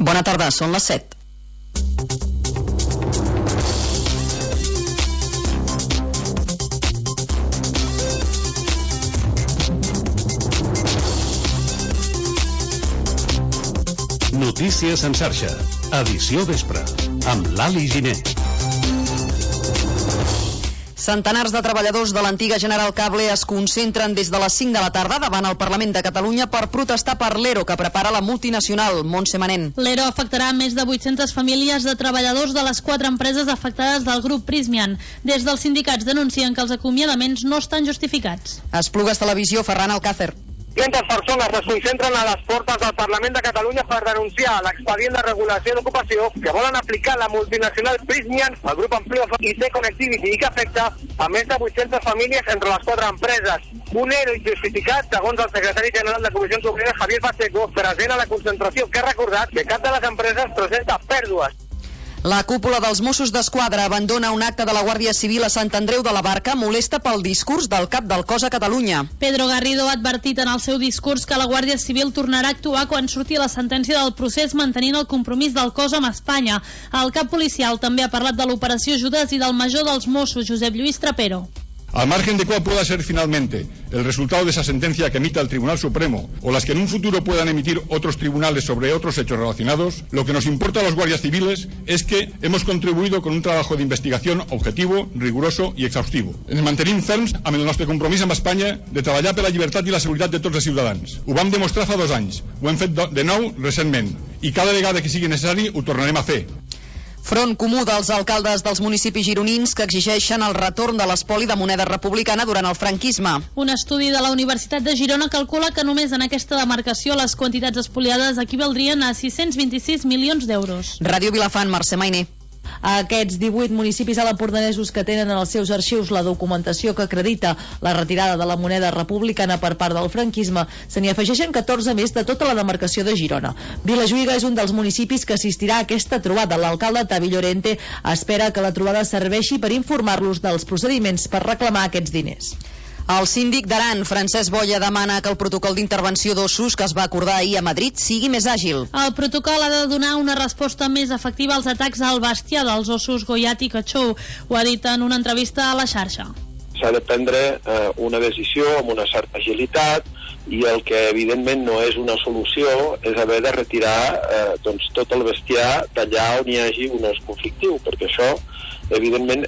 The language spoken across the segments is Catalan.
Bona tarda, són les 7. Notícies en xarxa, edició vespre, amb Lali Giner. Centenars de treballadors de l'antiga General Cable es concentren des de les 5 de la tarda davant el Parlament de Catalunya per protestar per l'ERO que prepara la multinacional Montse Manent. L'ERO afectarà més de 800 famílies de treballadors de les 4 empreses afectades del grup Prysmian. Des dels sindicats denuncien que els acomiadaments no estan justificats. Esplugues Televisió, Ferran Alcácer. Cientos persones es concentren a les portes del Parlament de Catalunya per denunciar l'expedient de regulació d'ocupació que volen aplicar la multinacional Prysmian, el grup Amplio i T-Connectivity, i que afecta a més de 800 famílies entre les 4 empreses. Un ERO injustificat, segons el secretari general de Comissions Obreres, Javier Pacheco, present a la concentració, que ha recordat que cap de les empreses presenta pèrdues. La cúpula dels Mossos d'Esquadra abandona un acte de la Guàrdia Civil a Sant Andreu de la Barca, molesta pel discurs del cap del cos a Catalunya. Pedro Garrido ha advertit en el seu discurs que la Guàrdia Civil tornarà a actuar quan surti la sentència del procés, mantenint el compromís del cos amb Espanya. El cap policial també ha parlat de l'operació Judas i del major dels Mossos, Josep Lluís Trapero. Al margen de cuál pueda ser finalmente el resultado de esa sentencia que emita el Tribunal Supremo o las que en un futuro puedan emitir otros tribunales sobre otros hechos relacionados, lo que nos importa a los guardias civiles es que hemos contribuït con un trabajo de investigación objetivo, riguroso i exhaustivo. Ens mantenim ferms amb el nostre compromís amb Espanya de treballar per la llibertat i la seguretat de tots els ciutadans. Ho vam demostrar fa 2 anys, ho hem fet de nou recentment i cada vegada que sigui necessari ho tornarem a fer. Front comú dels alcaldes dels municipis gironins que exigeixen el retorn de l'espoli de moneda republicana durant el franquisme. Un estudi de la Universitat de Girona calcula que només en aquesta demarcació les quantitats espoliades equivaldrien a 626 milions d'euros. Ràdio Vilafant, Mercè Mainer. A aquests 18 municipis alapordanesos que tenen en els seus arxius la documentació que acredita la retirada de la moneda republicana per part del franquisme, se n'hi afegeixen 14 més de tota la demarcació de Girona. Vilajuïga és un dels municipis que assistirà a aquesta trobada. L'alcalde Tavi Llorente espera que la trobada serveixi per informar-los dels procediments per reclamar aquests diners. El síndic d'Aran, Francesc Boya, demana que el protocol d'intervenció d'ossos que es va acordar ahir a Madrid sigui més àgil. El protocol ha de donar una resposta més efectiva als atacs al bestiar dels ossos Goiat i Cachou. Ho ha dit en una entrevista a la xarxa. S'ha de prendre una decisió amb una certa agilitat i el que evidentment no és una solució és haver de retirar tot el bestiar d'allà on hi hagi un os conflictiu, perquè això evidentment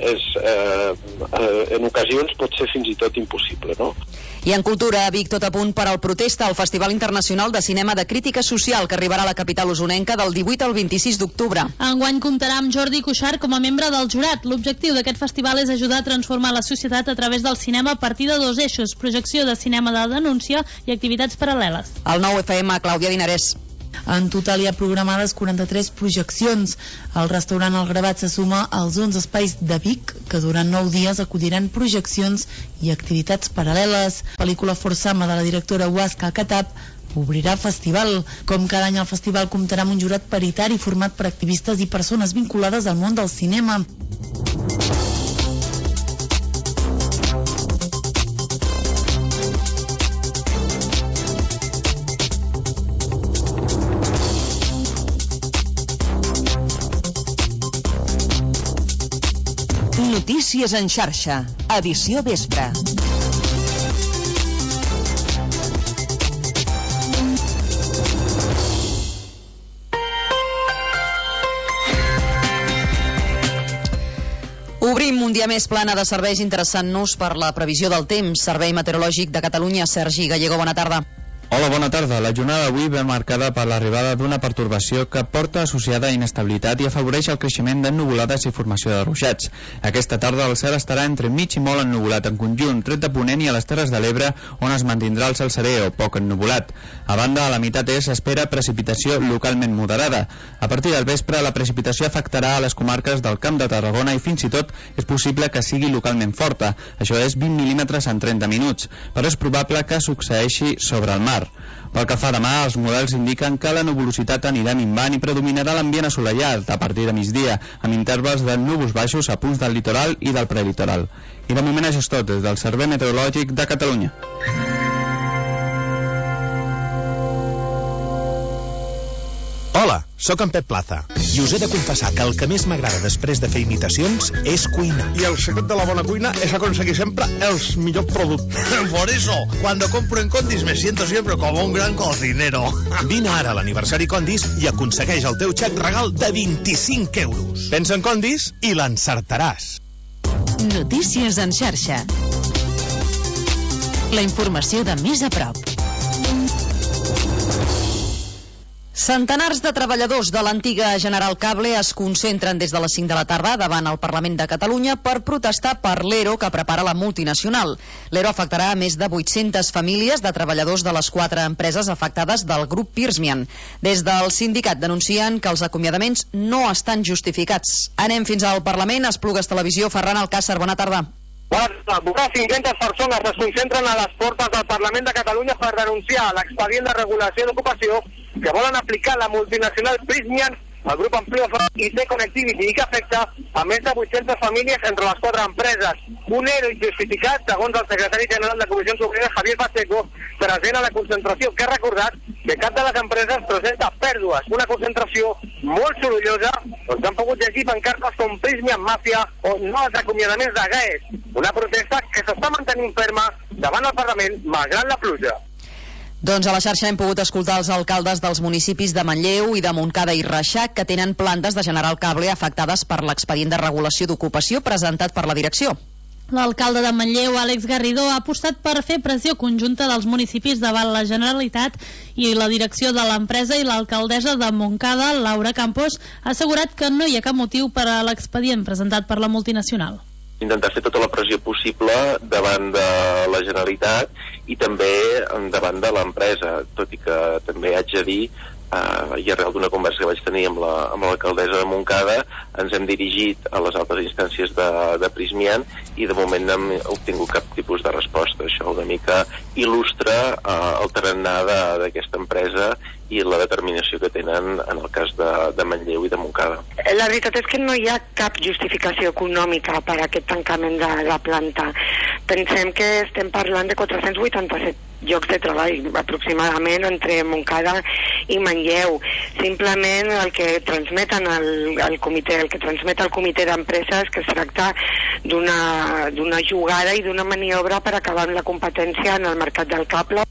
en ocasions pot ser fins i tot impossible, no? I en cultura, a Vic, tot a punt per al protesta al Festival Internacional de Cinema de Crítica Social que arribarà a la capital usonenca del 18 al 26 d'octubre. Enguany comptarà amb Jordi Cuixart com a membre del jurat. L'objectiu d'aquest festival és ajudar a transformar la societat a través del cinema a partir de 2 eixos, projecció de cinema de denúncia i activitats paral·leles. El 9FM, Clàudia Dinarès. En total hi ha programades 43 projeccions. El restaurant El Gravat se suma als 11 espais de Vic, que durant 9 dies acolliran projeccions i activitats paral·leles. La pel·lícula Forsama de la directora Huasca Katab obrirà festival. Com cada any el festival comptarà amb un jurat paritari format per activistes i persones vinculades al món del cinema. Notícies en xarxa, edició vespre. Obrim un dia més plana de serveis interessant-nos per la previsió del temps. Servei Meteorològic de Catalunya, Sergi Gallego, bona tarda. Hola, bona tarda. La jornada d'avui ve marcada per l'arribada d'una pertorbació que porta associada a inestabilitat i afavoreix el creixement d'ennuvolades i formació de ruixats. Aquesta tarda el cel estarà entre mig i molt ennuvolat en conjunt, tret de Ponent i a les Terres de l'Ebre, on es mantindrà el cel serè o poc ennuvolat. A banda, a la meitat est s'espera precipitació localment moderada. A partir del vespre, la precipitació afectarà a les comarques del Camp de Tarragona i fins i tot és possible que sigui localment forta. Això és 20 mil·límetres en 30 minuts, però és probable que succeeixi sobre el mar. Pel que fa a demà, els models indiquen que la nuvolositat anirà minvant i predominarà l'ambient assolellat a partir de migdia, amb intervals de núvols baixos a punts del litoral i del prelitoral. I de moment això és tot, des del Servei Meteorològic de Catalunya. Hola, sóc en Pep Plaza i us he de confessar que el que més m'agrada després de fer imitacions és cuinar. Y el secret de la buena cuina es conseguir siempre els millors productes. Por eso, cuando compro en Condis me siento siempre como un gran cocinero. Vine ara a l'aniversari Condis i aconsegueix el teu xec regal de 25 euros. Pensa en Condis i l'encertaràs. Notícies en xarxa. La informació de més a prop. Centenars de treballadors de l'antiga General Cable es concentren des de les 5 de la tarda davant el Parlament de Catalunya per protestar per l'ERO que prepara la multinacional. L'ERO afectarà a més de 800 famílies de treballadors de les 4 empreses afectades del grup Prysmian. Des del sindicat denuncien que els acomiadaments no estan justificats. Anem fins al Parlament. Esplugues Televisió. Ferran Alcácer, bona tarda. Vora 500 persones es concentren a les portes del Parlament de Catalunya per denunciar l'expedient de regulació d'ocupació que volen aplicar la multinacional Prysmian, el grup Amplio i T-Connectivity, i que afecta a més de 800 famílies entre les 4 empreses. Un ERO injustificat, segons el secretari general de Comissions Obreres, Javier Pacheco, present a la concentració, que ha recordat que cap de les empreses presenta pèrdues. Una concentració molt sorollosa, on s'han pogut llegir pancartes com Prysmian Màfia o no als acomiadaments de GAES. Una protesta que s'està mantenint ferma davant el Parlament, malgrat la pluja. Doncs a la xarxa hem pogut escoltar els alcaldes dels municipis de Manlleu i de Montcada i Reixac que tenen plantes de General Cable afectades per l'expedient de regulació d'ocupació presentat per la direcció. L'alcalde de Manlleu, Àlex Garridó, ha apostat per fer pressió conjunta dels municipis davant la Generalitat i la direcció de l'empresa, i l'alcaldessa de Montcada, Laura Campos, ha assegurat que no hi ha cap motiu per a l'expedient presentat per la multinacional. Intentar fer tota la pressió possible davant de la Generalitat i també davant de l'empresa, tot i que també haig de dir, i arrel d'una conversa que vaig tenir amb l'alcaldessa de Montcada, ens hem dirigit a les altres instàncies de Prysmian i de moment no hem obtingut cap tipus de resposta. Això una mica il·lustra el tarannà d'aquesta empresa i la determinació que tenen en el cas de Manlleu i de Montcada. La veritat és que no hi ha cap justificació econòmica per a aquest tancament de la planta. Pensem que estem parlant de 487 llocs de treball aproximadament entre Montcada i Manlleu. Simplement el que transmeten el comitè, el que transmet el comitè d'empreses, que es tracta d'una jugada i d'una maniobra per acabar amb la competència en el mercat del cable.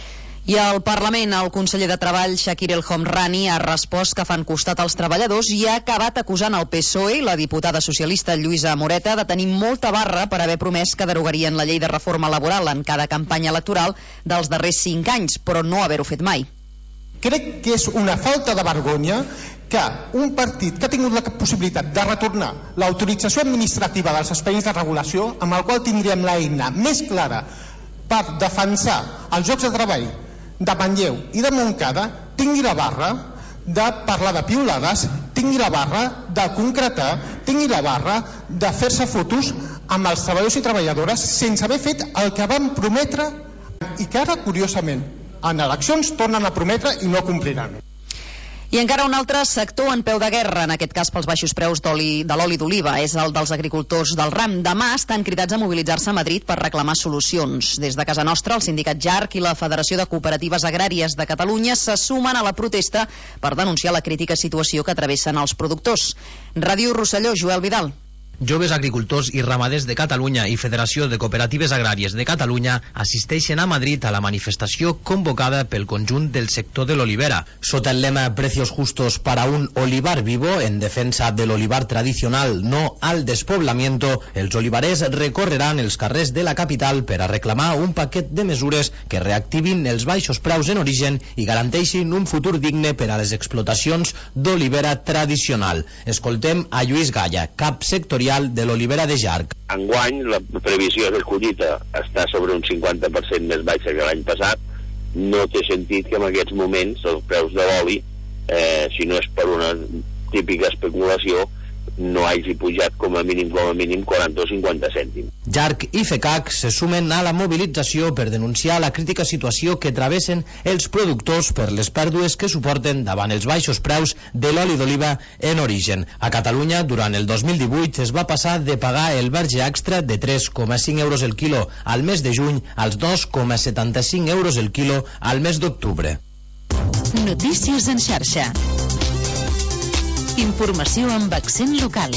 I al Parlament, el conseller de Treball, Shakir El Homrani, ha respost que fan costat als treballadors i ha acabat acusant el PSOE i la diputada socialista Lluïsa Moreta de tenir molta barra per haver promès que derogarien la llei de reforma laboral en cada campanya electoral dels darrers 5 anys, però no haver-ho fet mai. Crec que és una falta de vergonya que un partit que ha tingut la possibilitat de retornar l'autorització administrativa dels expedients de regulació, amb el qual tindríem l'eina més clara per defensar els llocs de treball de Manlleu i de Montcada, tingui la barra de parlar de piulades, tingui la barra de concretar, tingui la barra de fer-se fotos amb els treballadors i treballadores sense haver fet el que van prometre i que ara, curiosament, en eleccions tornen a prometre i no compliran. I encara un altre sector en peu de guerra, en aquest cas pels baixos preus de l'oli d'oliva, és el dels agricultors del ram. Demà estan cridats a mobilitzar-se a Madrid per reclamar solucions. Des de casa nostra, el sindicat JARC i la Federació de Cooperatives Agràries de Catalunya se sumen a la protesta per denunciar la crítica situació que travessen els productors. Ràdio Rosselló, Joel Vidal. Joves agricultors i ramaders de Catalunya i Federació de Cooperatives Agràries de Catalunya assisteixen a Madrid a la manifestació convocada pel conjunt del sector de l'olivera. Sota el lema Precios justos para un olivar vivo, en defensa de l'olivar tradicional, no al despoblamiento, els olivarers recorreran els carrers de la capital per a reclamar un paquet de mesures que reactivin els baixos preus en origen i garanteixin un futur digne per a les explotacions d'olivera tradicional. Escoltem a Lluís Galla, cap sectorial de l'olivera de JARC. Enguany la previsió de collita està sobre un 50% més baixa que l'any passat. No té sentit que en aquests moments els preus de l'oli, si no és per una típica especulació, no hagi pujat com a mínim 40 o 50 cèntims. JARC i FECAC se sumen a la mobilització per denunciar la crítica situació que travessen els productors per les pèrdues que suporten davant els baixos preus de l'oli d'oliva en origen. A Catalunya, durant el 2018, es va passar de pagar el verge extra de 3,5 euros el quilo al mes de juny als 2,75 euros el quilo al mes d'octubre. Notícies en xarxa. Informació amb accent local.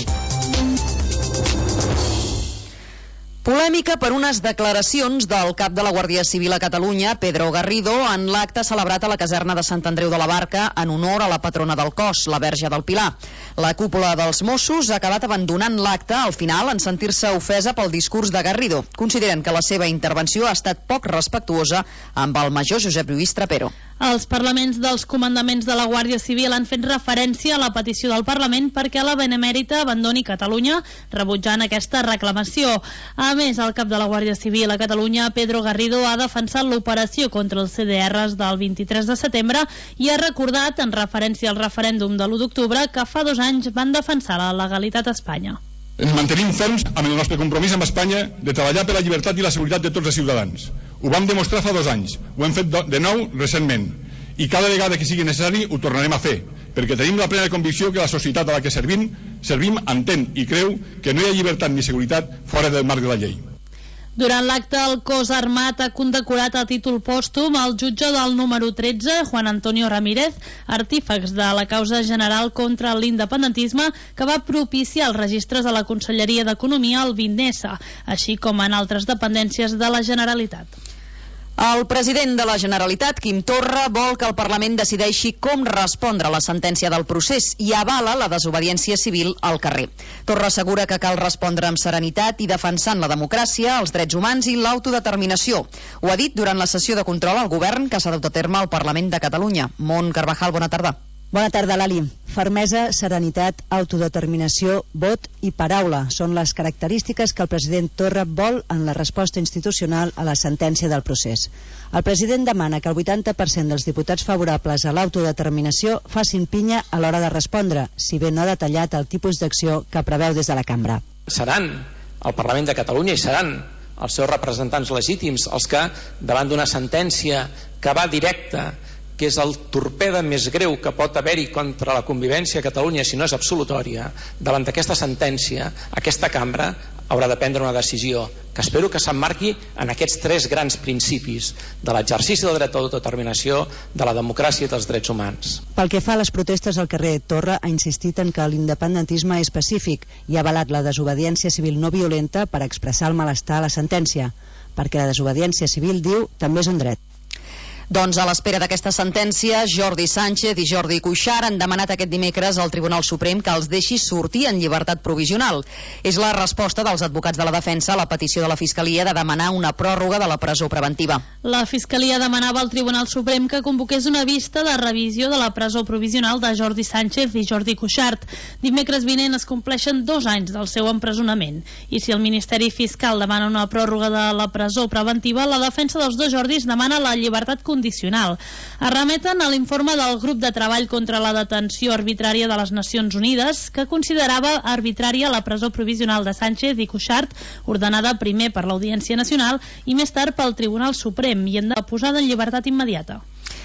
Polèmica per unes declaracions del cap de la Guàrdia Civil a Catalunya, Pedro Garrido, en l'acte celebrat a la caserna de Sant Andreu de la Barca en honor a la patrona del cos, la Verge del Pilar. La cúpula dels Mossos ha acabat abandonant l'acte al final en sentir-se ofesa pel discurs de Garrido. Consideren que la seva intervenció ha estat poc respectuosa amb el major Josep Lluís Trapero. Els parlaments dels comandaments de la Guàrdia Civil han fet referència a la petició del Parlament perquè la Benemèrita abandoni Catalunya, rebutjant aquesta reclamació. A més, el cap de la Guàrdia Civil a Catalunya, Pedro Garrido, ha defensat l'operació contra els CDRs del 23 de setembre i ha recordat, en referència al referèndum de l'1 d'octubre, que fa 2 anys van defensar la legalitat a Espanya. Ens mantenim ferms amb el nostre compromís amb Espanya de treballar per la llibertat i la seguretat de tots els ciutadans. Ho vam demostrar fa 2 anys, ho hem fet de nou recentment, i cada vegada que sigui necessari ho tornarem a fer, perquè tenim la plena convicció que la societat a la que servim entén i creu que no hi ha llibertat ni seguretat fora del marc de la llei. Durant l'acte, el cos armat ha condecorat a títol pòstum el jutge del número 13, Juan Antonio Ramírez, artífex de la causa general contra l'independentisme que va propiciar els registres a la Conselleria d'Economia el 20S, així com en altres dependències de la Generalitat. El president de la Generalitat, Quim Torra, vol que el Parlament decideixi com respondre a la sentència del procés i avala la desobediència civil al carrer. Torra assegura que cal respondre amb serenitat i defensant la democràcia, els drets humans i l'autodeterminació. Ho ha dit durant la sessió de control al govern que s'ha dut a terme al Parlament de Catalunya. Mont Carvajal, bona tarda. Bona tarda, Lali. Fermesa, serenitat, autodeterminació, vot i paraula són les característiques que el president Torra vol en la resposta institucional a la sentència del procés. El president demana que el 80% dels diputats favorables a l'autodeterminació facin pinya a l'hora de respondre, si bé no ha detallat el tipus d'acció que preveu des de la cambra. Seran el Parlament de Catalunya i seran els seus representants legítims els que, davant d'una sentència que va directa, que és el torpede més greu que pot haver-hi contra la convivència a Catalunya si no és absolutòria, davant d'aquesta sentència, aquesta cambra haurà de prendre una decisió que espero que s'emmarqui en aquests 3 grans principis de l'exercici del dret d'autodeterminació, de la democràcia i dels drets humans. Pel que fa a les protestes al carrer, Torra ha insistit en que l'independentisme és pacífic i ha avalat la desobediència civil no violenta per expressar el malestar a la sentència, perquè la desobediència civil, diu, també és un dret. Doncs a l'espera d'aquesta sentència, Jordi Sánchez i Jordi Cuixart han demanat aquest dimecres al Tribunal Suprem que els deixi sortir en llibertat provisional. És la resposta dels advocats de la defensa a la petició de la Fiscalia de demanar una pròrroga de la presó preventiva. La Fiscalia demanava al Tribunal Suprem que convoqués una vista de revisió de la presó provisional de Jordi Sánchez i Jordi Cuixart. Dimecres vinent es compleixen 2 anys del seu empresonament. I si el Ministeri Fiscal demana una pròrroga de la presó preventiva, la defensa dels 2 Jordis demana la llibertat condicional. Es remeten a l'informe del grup de treball contra la detenció arbitrària de les Nacions Unides, que considerava arbitrària la presó provisional de Sánchez i Cuixart, ordenada primer per l'Audiència Nacional i més tard pel Tribunal Suprem, i en de posada en llibertat immediata.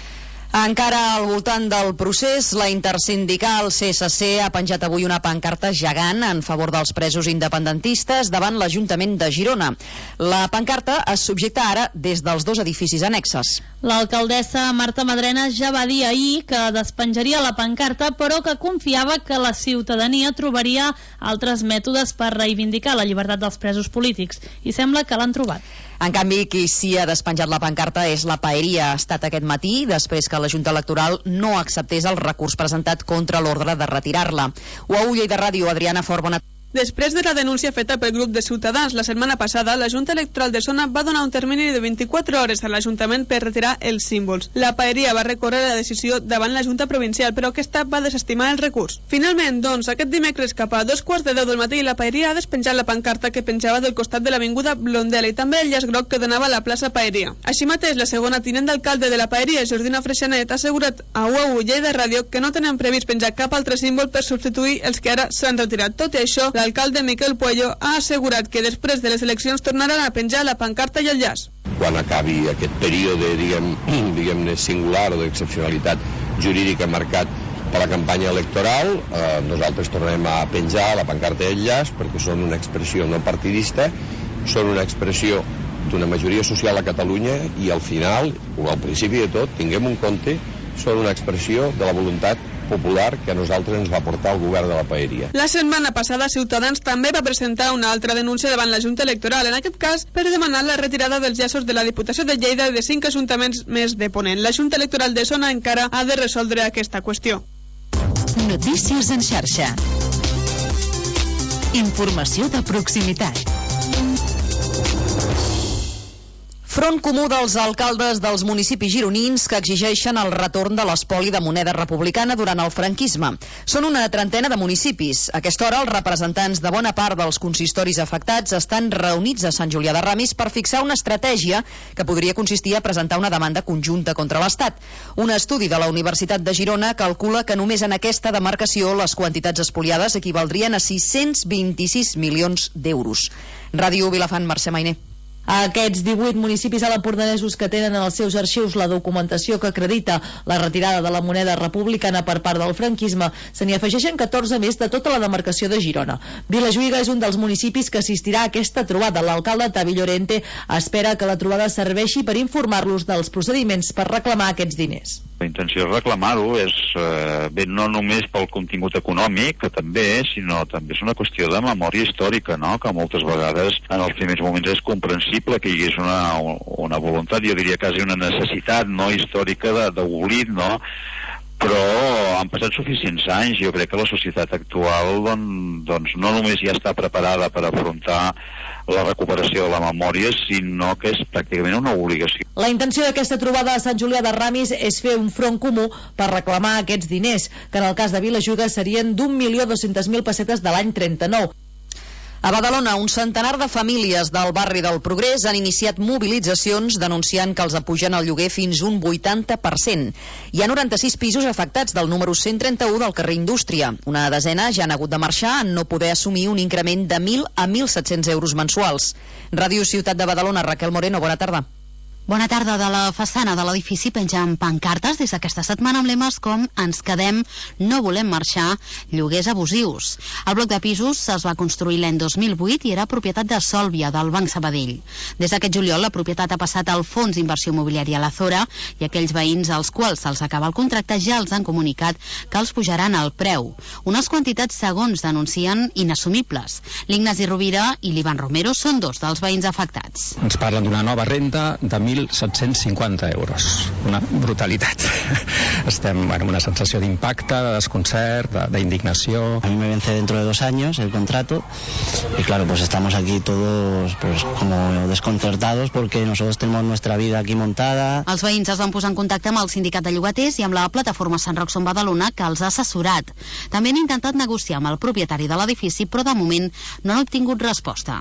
Encara al voltant del procés, la intersindical CSC ha penjat avui una pancarta gegant en favor dels presos independentistes davant l'Ajuntament de Girona. La pancarta es subjecta ara des dels 2 edificis annexes. L'alcaldessa Marta Madrena ja va dir ahir que despenjaria la pancarta, però que confiava que la ciutadania trobaria altres mètodes per reivindicar la llibertat dels presos polítics, i sembla que l'han trobat. En canvi, qui sí ha despenjat la pancarta és la Paeria. Ha estat aquest matí, després que la Junta Electoral no acceptés el recurs presentat contra l'ordre de retirar-la. UAU Lleida Ràdio, Adriana Fort, bona tarda. Després de la denúncia feta pel grup de Ciutadans la setmana passada, la Junta Electoral de Zona va donar un termini de 24 hores a l'Ajuntament per retirar els símbols. La Paeria va recórrer la decisió davant la Junta Provincial, però aquesta va desestimar el recurs. Finalment, doncs, aquest dimecres cap a 2:15 del matí, la Paeria ha despenjat la pancarta que penjava del costat de l'avinguda Blondela i també el llaç groc que donava a la plaça Paeria. Així mateix, la segona tinent d'alcalde de la Paeria, Jordina Freixanet, ha assegurat a UAU Lleida Ràdio que no tenen previst penjar cap altre símbol per substituir els que ara s'han retirat. Tot i això, l'alcalde Miquel Puello ha assegurat que després de les eleccions tornaran a penjar la pancarta i el llaç. Quan acabi aquest període, diguem-ne, singular o d'excepcionalitat jurídica marcat per la campanya electoral, nosaltres tornarem a penjar la pancarta i el llaç perquè són una expressió no partidista, són una expressió d'una majoria social a Catalunya i al final, o al principi de tot, tinguem en compte són una expressió de la voluntat popular que a nosaltres ens va portar el govern de la Paeria. La setmana passada Ciutadans també va presentar una altra denúncia davant la Junta Electoral, en aquest cas per demanar la retirada dels llaços de la Diputació de Lleida i de 5 ajuntaments més de Ponent. La Junta Electoral de Zona encara ha de resoldre aquesta qüestió. Notícies en xarxa. Informació de proximitat. Front comú dels alcaldes dels municipis gironins que exigeixen el retorn de l'espoli de moneda republicana durant el franquisme. Són una trentena de municipis. A aquesta hora, els representants de bona part dels consistoris afectats estan reunits a Sant Julià de Ramis per fixar una estratègia que podria consistir a presentar una demanda conjunta contra l'Estat. Un estudi de la Universitat de Girona calcula que només en aquesta demarcació les quantitats espoliades equivaldrien a 626 milions d'euros. Ràdio Vilafant, Mercè Mainer. A aquests 18 municipis alapordanesos que tenen en els seus arxius la documentació que acredita la retirada de la moneda republicana per part del franquisme, se n'hi afegeixen 14 més de tota la demarcació de Girona. Vilajuïga és un dels municipis que assistirà a aquesta trobada. L'alcalde Tavi Llorente espera que la trobada serveixi per informar-los dels procediments per reclamar aquests diners. La intenció és reclamar-ho, és bé no només pel contingut econòmic, que també, sinó també és una qüestió de memòria històrica, no? Que moltes vegades en els primers moments és comprensible que hi hagués una voluntat, jo diria quasi una necessitat no històrica d'oblit, no? Però han passat suficients anys. Jo crec que la societat actual doncs no només ja està preparada per afrontar la recuperació de la memòria, sinó que és pràcticament una obligació. La intenció d'aquesta trobada a Sant Julià de Ramis és fer un front comú per reclamar aquests diners, que en el cas de Vilajuïga serien d'1.200.000 pessetes de l'any 39. A Badalona, un centenar de famílies del barri del Progrés han iniciat mobilitzacions denunciant que els apugen el lloguer fins un 80%. Hi ha 96 pisos afectats del número 131 del carrer Indústria. Una desena ja han hagut de marxar en no poder assumir un increment de 1.000 a 1.700 euros mensuals. Ràdio Ciutat de Badalona, Raquel Moreno, bona tarda. Bona tarda. De la façana de l'edifici pengen pancartes des d'aquesta setmana amb lemes com "Ens quedem, no volem marxar, lloguers abusius". El bloc de pisos es va construir l'any 2008 i era propietat de Sòlvia, del Banc Sabadell. Des d'aquest juliol la propietat ha passat al Fons d'Inversió Immobiliària La Zora i aquells veïns als quals se'ls acaba el contracte ja els han comunicat que els pujaran el preu. Unes quantitats, segons denuncien, inassumibles. L'Ignasi Rovira i l'Ivan Romero són dos dels veïns afectats. Ens parlen d'una nova renta de 1.750 euros. Una brutalitat. Estem en una sensació d'impacte, de desconcert, d'indignació. A mí me vence dentro de 2 años el contrato y claro, pues estamos aquí todos pues como desconcertados porque nosotros tenemos nuestra vida aquí montada. Els veïns es van posar en contacte amb el sindicat de llogaters i amb la plataforma Sant Roc Som Badalona, que els ha assessorat. També han intentat negociar amb el propietari de l'edifici, però de moment no han obtingut resposta.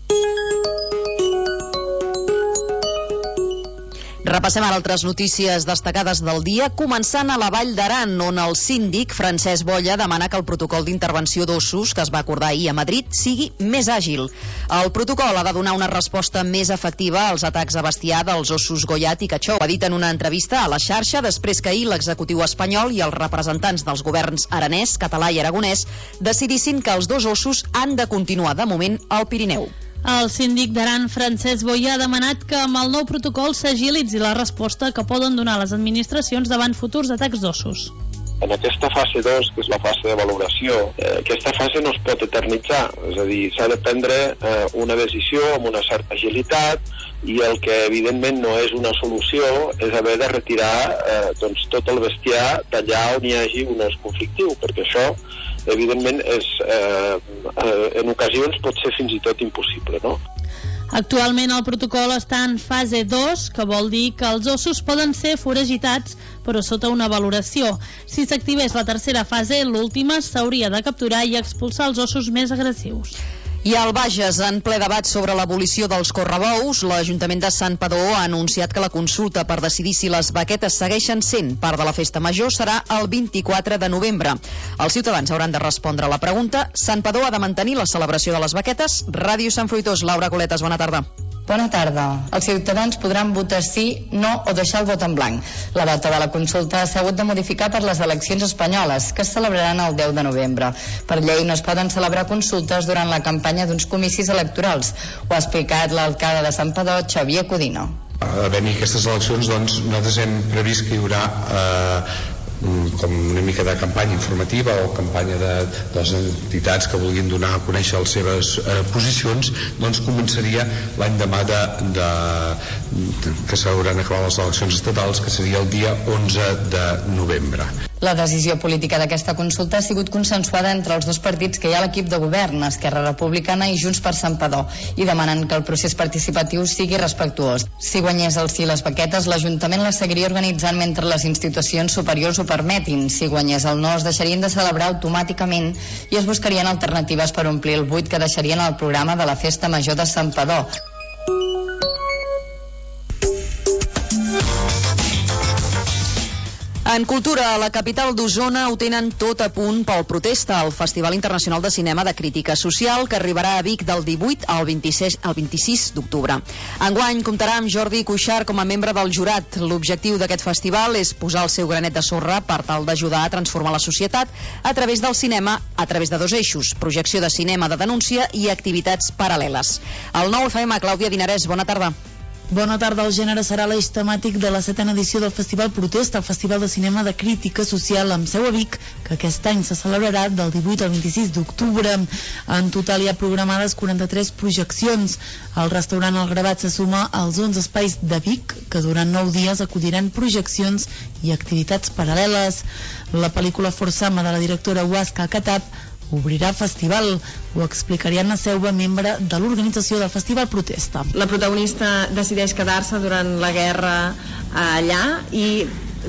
Repassem ara altres notícies destacades del dia, començant a la Vall d'Aran, on el síndic Francesc Bolla demana que el protocol d'intervenció d'ossos que es va acordar ahir a Madrid sigui més àgil. El protocol ha de donar una resposta més efectiva als atacs a bestiar dels ossos Goiat i Cachou. Ho ha dit en una entrevista a la xarxa després que ahir l'executiu espanyol i els representants dels governs aranès, català i aragonès decidissin que els 2 ossos han de continuar de moment al Pirineu. El síndic d'Aran, Francesc Boia, ha demanat que amb el nou protocol s'agilitzi la resposta que poden donar les administracions davant futurs atacs d'ossos. En aquesta fase 2, que és la fase de valoració, aquesta fase no es pot eternitzar, és a dir, s'ha de prendre una decisió amb una certa agilitat i el que evidentment no és una solució és haver de retirar tot el bestiar d'allà on hi hagi un os conflictiu, perquè això evidentment en ocasions pot ser fins i tot impossible, no? Actualment el protocol està en fase 2, que vol dir que els ossos poden ser foragitats, però sota una valoració. Si s'activés la tercera fase, l'última s'hauria de capturar i expulsar els ossos més agressius. I al Bages, en ple debat sobre l'abolició dels correbous, l'Ajuntament de Santpedor ha anunciat que la consulta per decidir si les vaquetes segueixen sent part de la festa major serà el 24 de novembre. Els ciutadans hauran de respondre a la pregunta: Santpedor ha de mantenir la celebració de les vaquetes? Ràdio Sant Fruitós, Laura Coletes, bona tarda. Bona tarda. Els ciutadans podran votar sí, no o deixar el vot en blanc. La data de la consulta s'ha hagut de modificar per les eleccions espanyoles, que es celebraran el 10 de novembre. Per llei no es poden celebrar consultes durant la campanya d'uns comicis electorals. Ho ha explicat l'alcalde de Santpedor, Xavier Codina. Havent-hi aquestes eleccions, doncs, nosaltres hem previst que hi haurà com una mica de campanya informativa o campanya de les entitats que vulguin donar a conèixer les seves posicions. Doncs començaria l'any demà que s'hauran acabat les eleccions estatals, que seria el dia 11 de novembre. La decisió política d'aquesta consulta ha sigut consensuada entre els dos partits que hi ha a l'equip de govern, Esquerra Republicana i Junts per Santpedor, i demanen que el procés participatiu sigui respectuós. Si guanyés el sí les baquetes, l'Ajuntament les seguiria organitzant mentre les institucions superiors ho permetin. Si guanyés el no, es deixarien de celebrar automàticament i es buscarien alternatives per omplir el buit que deixarien al programa de la Festa Major de Santpedor. En cultura, a la capital d'Osona ho tenen tot a punt pel Protesta, el Festival Internacional de Cinema de Crítica Social, que arribarà a Vic del 18 al 26 d'octubre. Enguany comptarà amb Jordi Cuixart com a membre del jurat. L'objectiu d'aquest festival és posar el seu granet de sorra per tal d'ajudar a transformar la societat a través del cinema, a través de dos eixos: projecció de cinema de denúncia i activitats paral·leles. El 9FM, Clàudia Dinarès, bona tarda. Bona tarda. El gènere serà l'eix temàtic de la 7ª edició del Festival Protesta, el Festival de Cinema de Crítica Social amb seu a Vic, que aquest any se celebrarà del 18 al 26 d'octubre. En total hi ha programades 43 projeccions. El restaurant El Gravat se suma als 11 espais de Vic, que durant 9 dies acudiran projeccions i activitats paral·leles. La pel·lícula Forsama, de la directora Huasca Katab, obrirà festival. Ho explicaria Anna Seuba, membre de l'organització del Festival Protesta. La protagonista decideix quedar-se durant la guerra allà i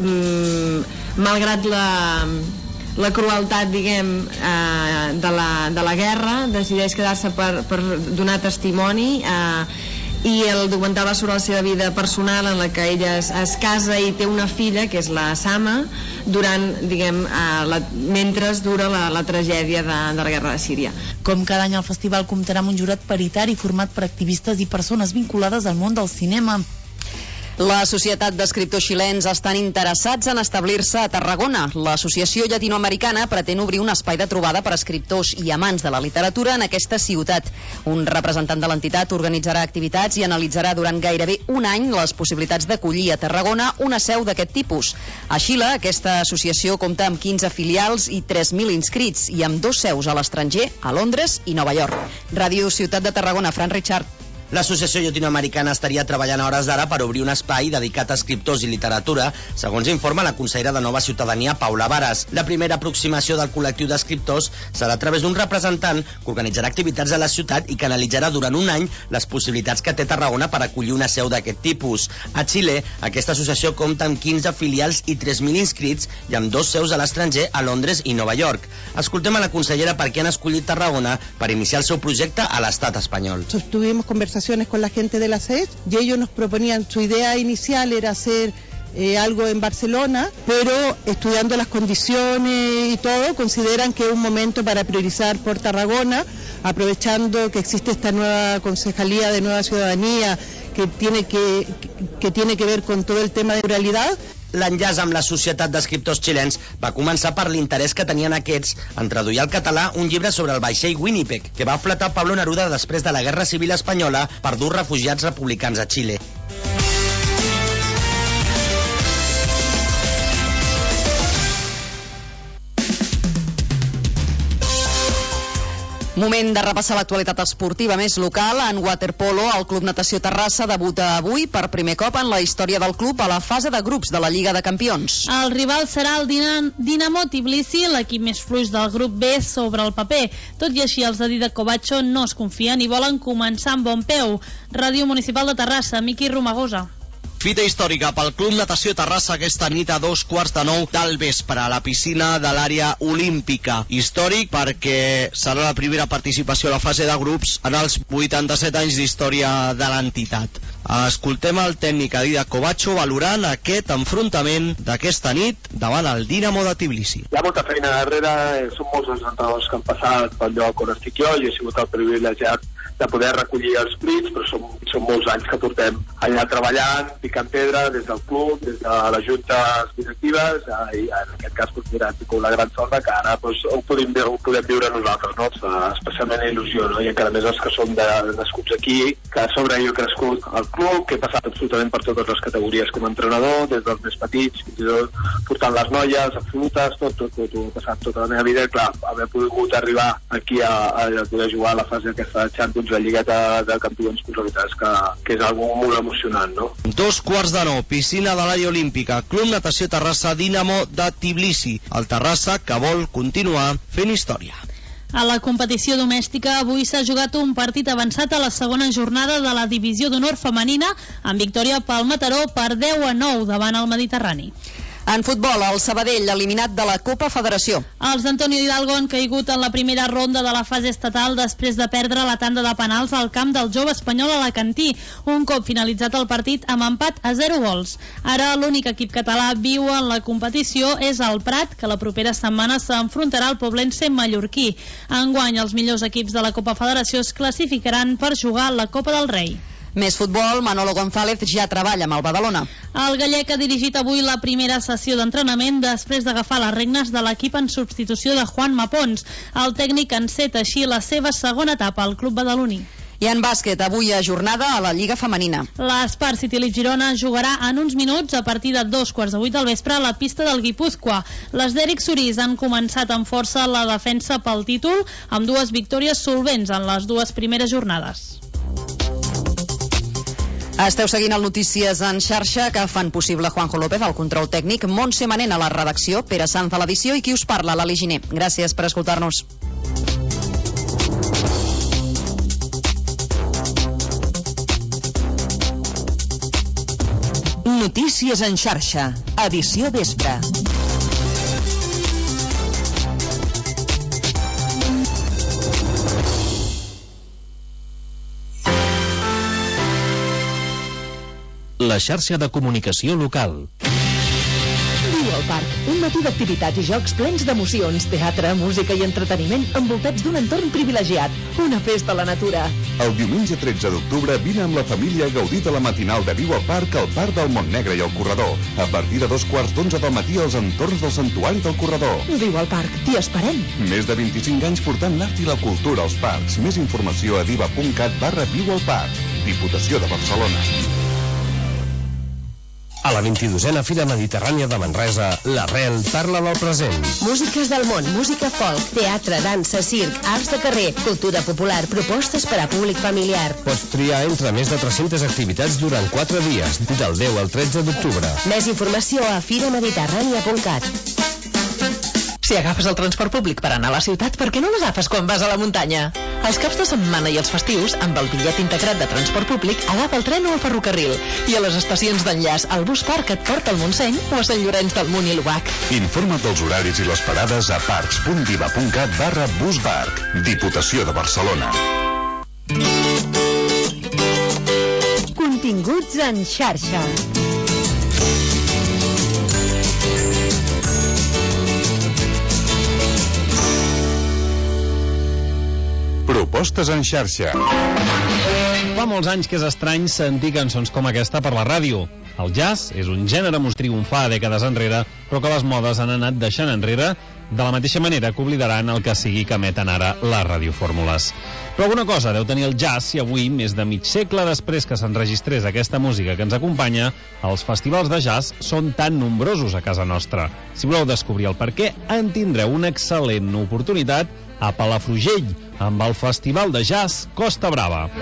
malgrat la crueltat, diguem, de la guerra, decideix quedar-se per donar testimoni i el documental va sobre la seva vida personal, en la que ella es casa i té una filla, que és la Sama, durant, diguem, mentre dura la tragèdia de la guerra de Síria. Com cada any, el festival comptarà amb un jurat paritari format per activistes i persones vinculades al món del cinema. La Societat d'Escriptors Xilens estan interessats en establir-se a Tarragona. L'Associació Llatinoamericana pretén obrir un espai de trobada per a escriptors i amants de la literatura en aquesta ciutat. Un representant de l'entitat organitzarà activitats i analitzarà durant gairebé un any les possibilitats d'acollir a Tarragona una seu d'aquest tipus. A Xile, aquesta associació compta amb 15 filials i 3.000 inscrits i amb 2 seus a l'estranger, a Londres i Nova York. Ràdio Ciutat de Tarragona, Fran Richard. L'Associació Llatinoamericana estaria treballant a hores d'ara per obrir un espai dedicat a escriptors i literatura, segons informa la consellera de Nova Ciutadania, Paula Varas. La primera aproximació del col·lectiu d'escriptors serà a través d'un representant que organitzarà activitats a la ciutat i que analitzarà durant un any les possibilitats que té Tarragona per acollir una seu d'aquest tipus. A Xile, aquesta associació compta amb 15 filials i 3.000 inscrits i amb 2 seus a l'estranger, a Londres i Nova York. Escoltem a la consellera per què han escollit Tarragona per iniciar el seu projecte a l'estat espanyol. Tuvimos conversaciones con la gente de la SED y ellos nos proponían, su idea inicial era hacer algo en Barcelona, pero estudiando las condiciones y todo, consideran que es un momento para priorizar por Tarragona, aprovechando que existe esta nueva concejalía de Nueva Ciudadanía que tiene que ver con todo el tema de ruralidad. L'enllaç amb la Societat d'Escriptors Xilens va començar per l'interès que tenien aquests en traduir al català un llibre sobre el vaixell Winnipeg, que va fletar Pablo Neruda després de la Guerra Civil Espanyola per dur refugiats republicans a Xile. Moment de repassar l'actualitat esportiva més local. En waterpolo, el Club Natació Terrassa debuta avui per primer cop en la història del club a la fase de grups de la Lliga de Campions. El rival serà el Dinamo Tbilisi, l'equip més fluix del grup B sobre el paper. Tot i així, els de Dida Covacho no es confien i volen començar amb bon peu. Ràdio Municipal de Terrassa, Miqui Romagosa. Fita històrica pel Club Natació Terrassa aquesta nit a 2:15 del vespre a la piscina de l'àrea olímpica. Històric perquè serà la primera participació a la fase de grups en els 87 anys d'història de l'entitat. Escoltem el tècnic Dida Covacho valorant aquest enfrontament d'aquesta nit davant el Dinamo de Tbilisi. Hi ha molta feina darrere, són molts els entrenadors que han passat pel lloc on estic jo i he sigut el privilegiat de poder recollir els plits, però són molts anys que portem allà treballant, picant pedra des del club, des de les juntes directives, i en aquest cas ha tingut la gran sort que ara ho podem viure nosaltres, no? Ens fa especialment il·lusió, no? I encara més els que som nascuts aquí, que a sobre jo he crescut al club, que he passat absolutament per totes les categories com a entrenador, des dels més petits, fins i tot portant les noies absolutes, tot ho he passat tota la meva vida, i clar, haver pogut arribar aquí a poder jugar a la fase aquesta Champions, la lligueta de campions, la veritat és que és algo molt emocionant, no? 8:45, piscina de l'àrea olímpica, Club Natació Terrassa Dinamo de Tbilisi, el Terrassa que vol continuar fent història. A la competició domèstica avui s'ha jugat un partit avançat a la segona jornada de la divisió d'honor femenina amb victòria pel Mataró per 10-9 davant el Mediterrani. En futbol, el Sabadell eliminat de la Copa Federació. Els d'Antonio Hidalgo han caigut en la primera ronda de la fase estatal després de perdre la tanda de penals al camp del jove espanyol alacantí, un cop finalitzat el partit amb empat a 0 gols. Ara l'únic equip català viu en la competició és el Prat, que la propera setmana s'enfrontarà al poblense mallorquí. Enguany, els millors equips de la Copa Federació es classificaran per jugar la Copa del Rei. Més futbol, Manolo González ja treballa amb el Badalona. El gallec ha dirigit avui la primera sessió d'entrenament després d'agafar les regnes de l'equip en substitució de Juan Mapons. El tècnic enceta així la seva segona etapa al club badaloní. I en bàsquet, avui a jornada a la Lliga Femenina. L'Espar City Leaf Girona jugarà en uns minuts a partir de 2:15 del vespre a la pista del Guipúzcoa. Les d'Eric Sorís han començat amb força la defensa pel títol, amb 2 victòries solvents en les 2 primeres jornades. Esteu seguint el Notícies en xarxa, que fan possible Juanjo López al control tècnic, Montse Manent a la redacció, Pere Sanz a l'edició i qui us parla, Lali Giner. Gràcies per escoltar-nos. Notícies en xarxa, edició vespre. La xarxa de comunicació local. Viu al parc, un matí d'activitats i jocs plens d'emocions, teatre, música i entreteniment envoltats d'un entorn privilegiat, una festa a la natura. El diumenge 13 d'octubre vine amb la família a gaudir de la matinal de Viu al Parc al Parc del Montnegre i el Corredor, a partir de 2:15 del matí als entorns del Santuari del Corredor. Viu al Parc, t'hi esperem. Més de 25 anys portant l'art i la cultura als parcs. Més informació a diva.cat/Viu al Parc. Diputació de Barcelona. A la 22a Fira Mediterrània de Manresa, l'Arrel parla del present. Músiques del món, música folk, teatre, dansa, circ, arts de carrer, cultura popular, propostes per a públic familiar. Pots triar entre més de 300 activitats durant 4 dies, del 10 al 13 d'octubre. Més informació a firamediterrània.cat. Si agafes el transport públic per anar a la ciutat, per què no l'agafes quan vas a la muntanya? Els caps de setmana i els festius, amb el bitllet integrat de transport públic, agafa el tren o el ferrocarril. I a les estacions d'enllaç, el bus parc et porta al Montseny o a Sant Llorenç del Munt i l'Ubac. Informa't dels horaris i les parades a parcs.diva.cat/busparc. Diputació de Barcelona. Continguts en xarxa. Propostes en xarxa. Fa molts anys que és estrany sentir cançons com aquesta per la ràdio. El jazz és un gènere mos triomfar dècades enrere, però que les modes han anat deixant enrere de la mateixa manera que oblidaran el que sigui que emeten ara les radiofórmules. Però alguna cosa deu tenir el jazz si avui, més de mig segle després que s'enregistrés aquesta música que ens acompanya, els festivals de jazz són tan nombrosos a casa nostra. Si voleu descobrir el perquè, en tindreu una excel·lent oportunitat a Palafrugell, amb el Festival de Jazz Costa Brava.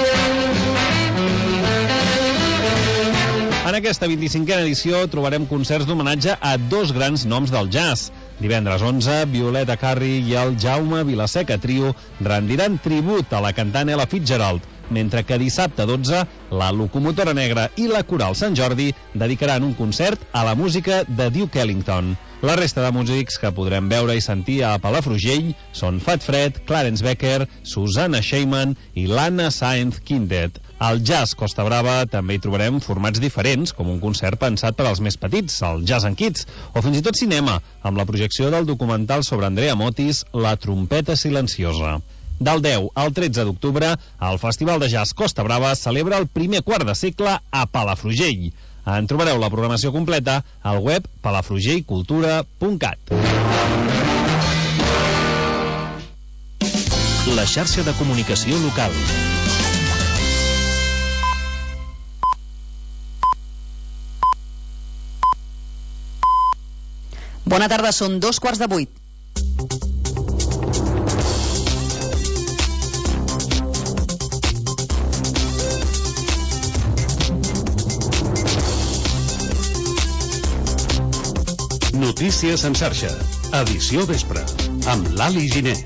En aquesta 25a edició trobarem concerts d'homenatge a 2 grans noms del jazz. Divendres 11, Violeta Carri i el Jaume Vilaseca Trio rendiran tribut a la cantant Ella Fitzgerald, mentre que dissabte 12, la Locomotora Negra i la Coral Sant Jordi dedicaran un concert a la música de Duke Ellington. La resta de músics que podrem veure i sentir a Palafrugell són Fat Fred, Clarence Becker, Susanna Sheyman i l'Anna Sáenz Quintet. Al Jazz Costa Brava també hi trobarem formats diferents, com un concert pensat per als més petits, el Jazz and Kids, o fins i tot cinema, amb la projecció del documental sobre Andrea Motis, La trompeta silenciosa. Del 10 al 13 d'octubre, el Festival de Jazz Costa Brava celebra el primer quart de segle a Palafrugell. En trobareu la programació completa al web palafrugellcultura.cat. La xarxa de comunicació local. Bona tarda, són 7:45. Notícies en xarxa, edició vespre, amb l'Ali Giner.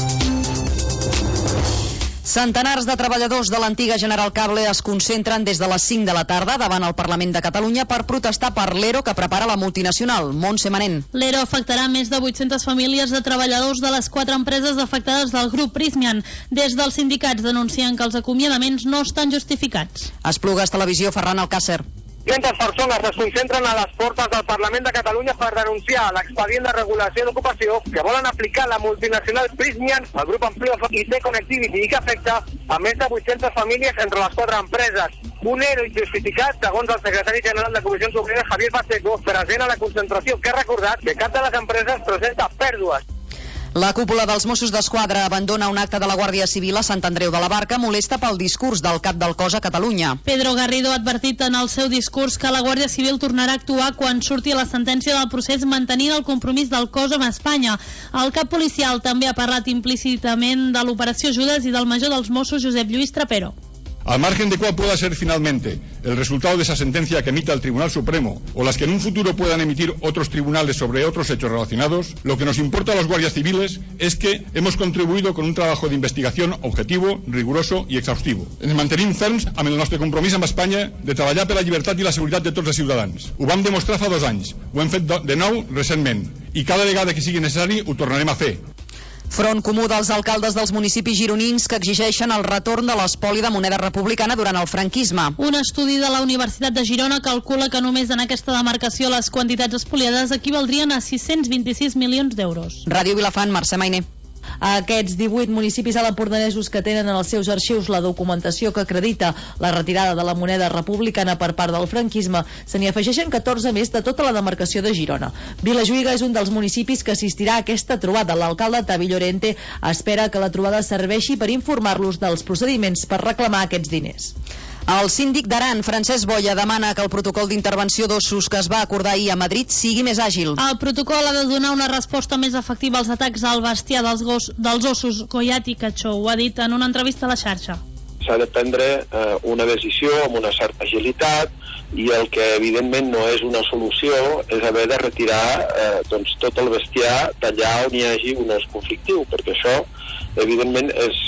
Centenars de treballadors de l'antiga General Cable es concentren des de les 5 de la tarda davant el Parlament de Catalunya per protestar per l'ERO que prepara la multinacional. Montse Manent. L'ERO afectarà més de 800 famílies de treballadors de les 4 empreses afectades del grup Prysmian. Des dels sindicats denuncien que els acomiadaments no estan justificats. Esplugues Televisió, Ferran Alcácer. Cientos persones es concentren a les portes del Parlament de Catalunya per denunciar l'expedient de regulació d'ocupació que volen aplicar la multinacional Prysmian, el grup Amplio IT Connectivity, i que afecta a més de 800 famílies entre les 4 empreses. Un ERO injustificat, segons el secretari general de Comissions Obreres, Javier Pacheco, present a la concentració, que ha recordat que cap de les empreses presenta pèrdues. La cúpula dels Mossos d'Esquadra abandona un acte de la Guàrdia Civil a Sant Andreu de la Barca, molesta pel discurs del cap del cos a Catalunya. Pedro Garrido ha advertit en el seu discurs que la Guàrdia Civil tornarà a actuar quan surti la sentència del procés mantenint el compromís del cos amb Espanya. El cap policial també ha parlat implícitament de l'operació Judes i del major dels Mossos, Josep Lluís Trapero. Al margen de cuál pueda ser finalmente el resultado de esa sentencia que emita el Tribunal Supremo o las que en un futuro puedan emitir otros tribunales sobre otros hechos relacionados, lo que nos importa a los guardias civiles es que hemos contribuït con un trabajo de investigación objetivo, riguroso i exhaustivo. Ens mantenim ferms amb el nostre compromís amb Espanya de treballar per la llibertat i la seguretat de tots els ciutadans. Ho vam demostrar fa 2 anys, ho hem fet de nou recentment i cada vegada que sigui necessari ho tornarem a fer. Front comú dels alcaldes dels municipis gironins que exigeixen el retorn de l'espoli de moneda republicana durant el franquisme. Un estudi de la Universitat de Girona calcula que només en aquesta demarcació les quantitats espoliades equivaldrien a 626 milions d'euros. Ràdio Vilafant, Mercè Mainer. A aquests 18 municipis alapordanesos que tenen en els seus arxius la documentació que acredita la retirada de la moneda republicana per part del franquisme, se n'hi afegeixen 14 més de tota la demarcació de Girona. Vilajuïga és un dels municipis que assistirà a aquesta trobada. L'alcalde Tavi Llorente espera que la trobada serveixi per informar-los dels procediments per reclamar aquests diners. El síndic d'Aran, Francesc Boia, demana que el protocol d'intervenció d'ossos que es va acordar ahir a Madrid sigui més àgil. El protocol ha de donar una resposta més efectiva als atacs al bestiar dels ossos Coiat i Cachou, ho ha dit en una entrevista a la xarxa. S'ha de prendre una decisió amb una certa agilitat i el que evidentment no és una solució és haver de retirar tot el bestiar d'allà on hi hagi un os conflictiu, perquè això evidentment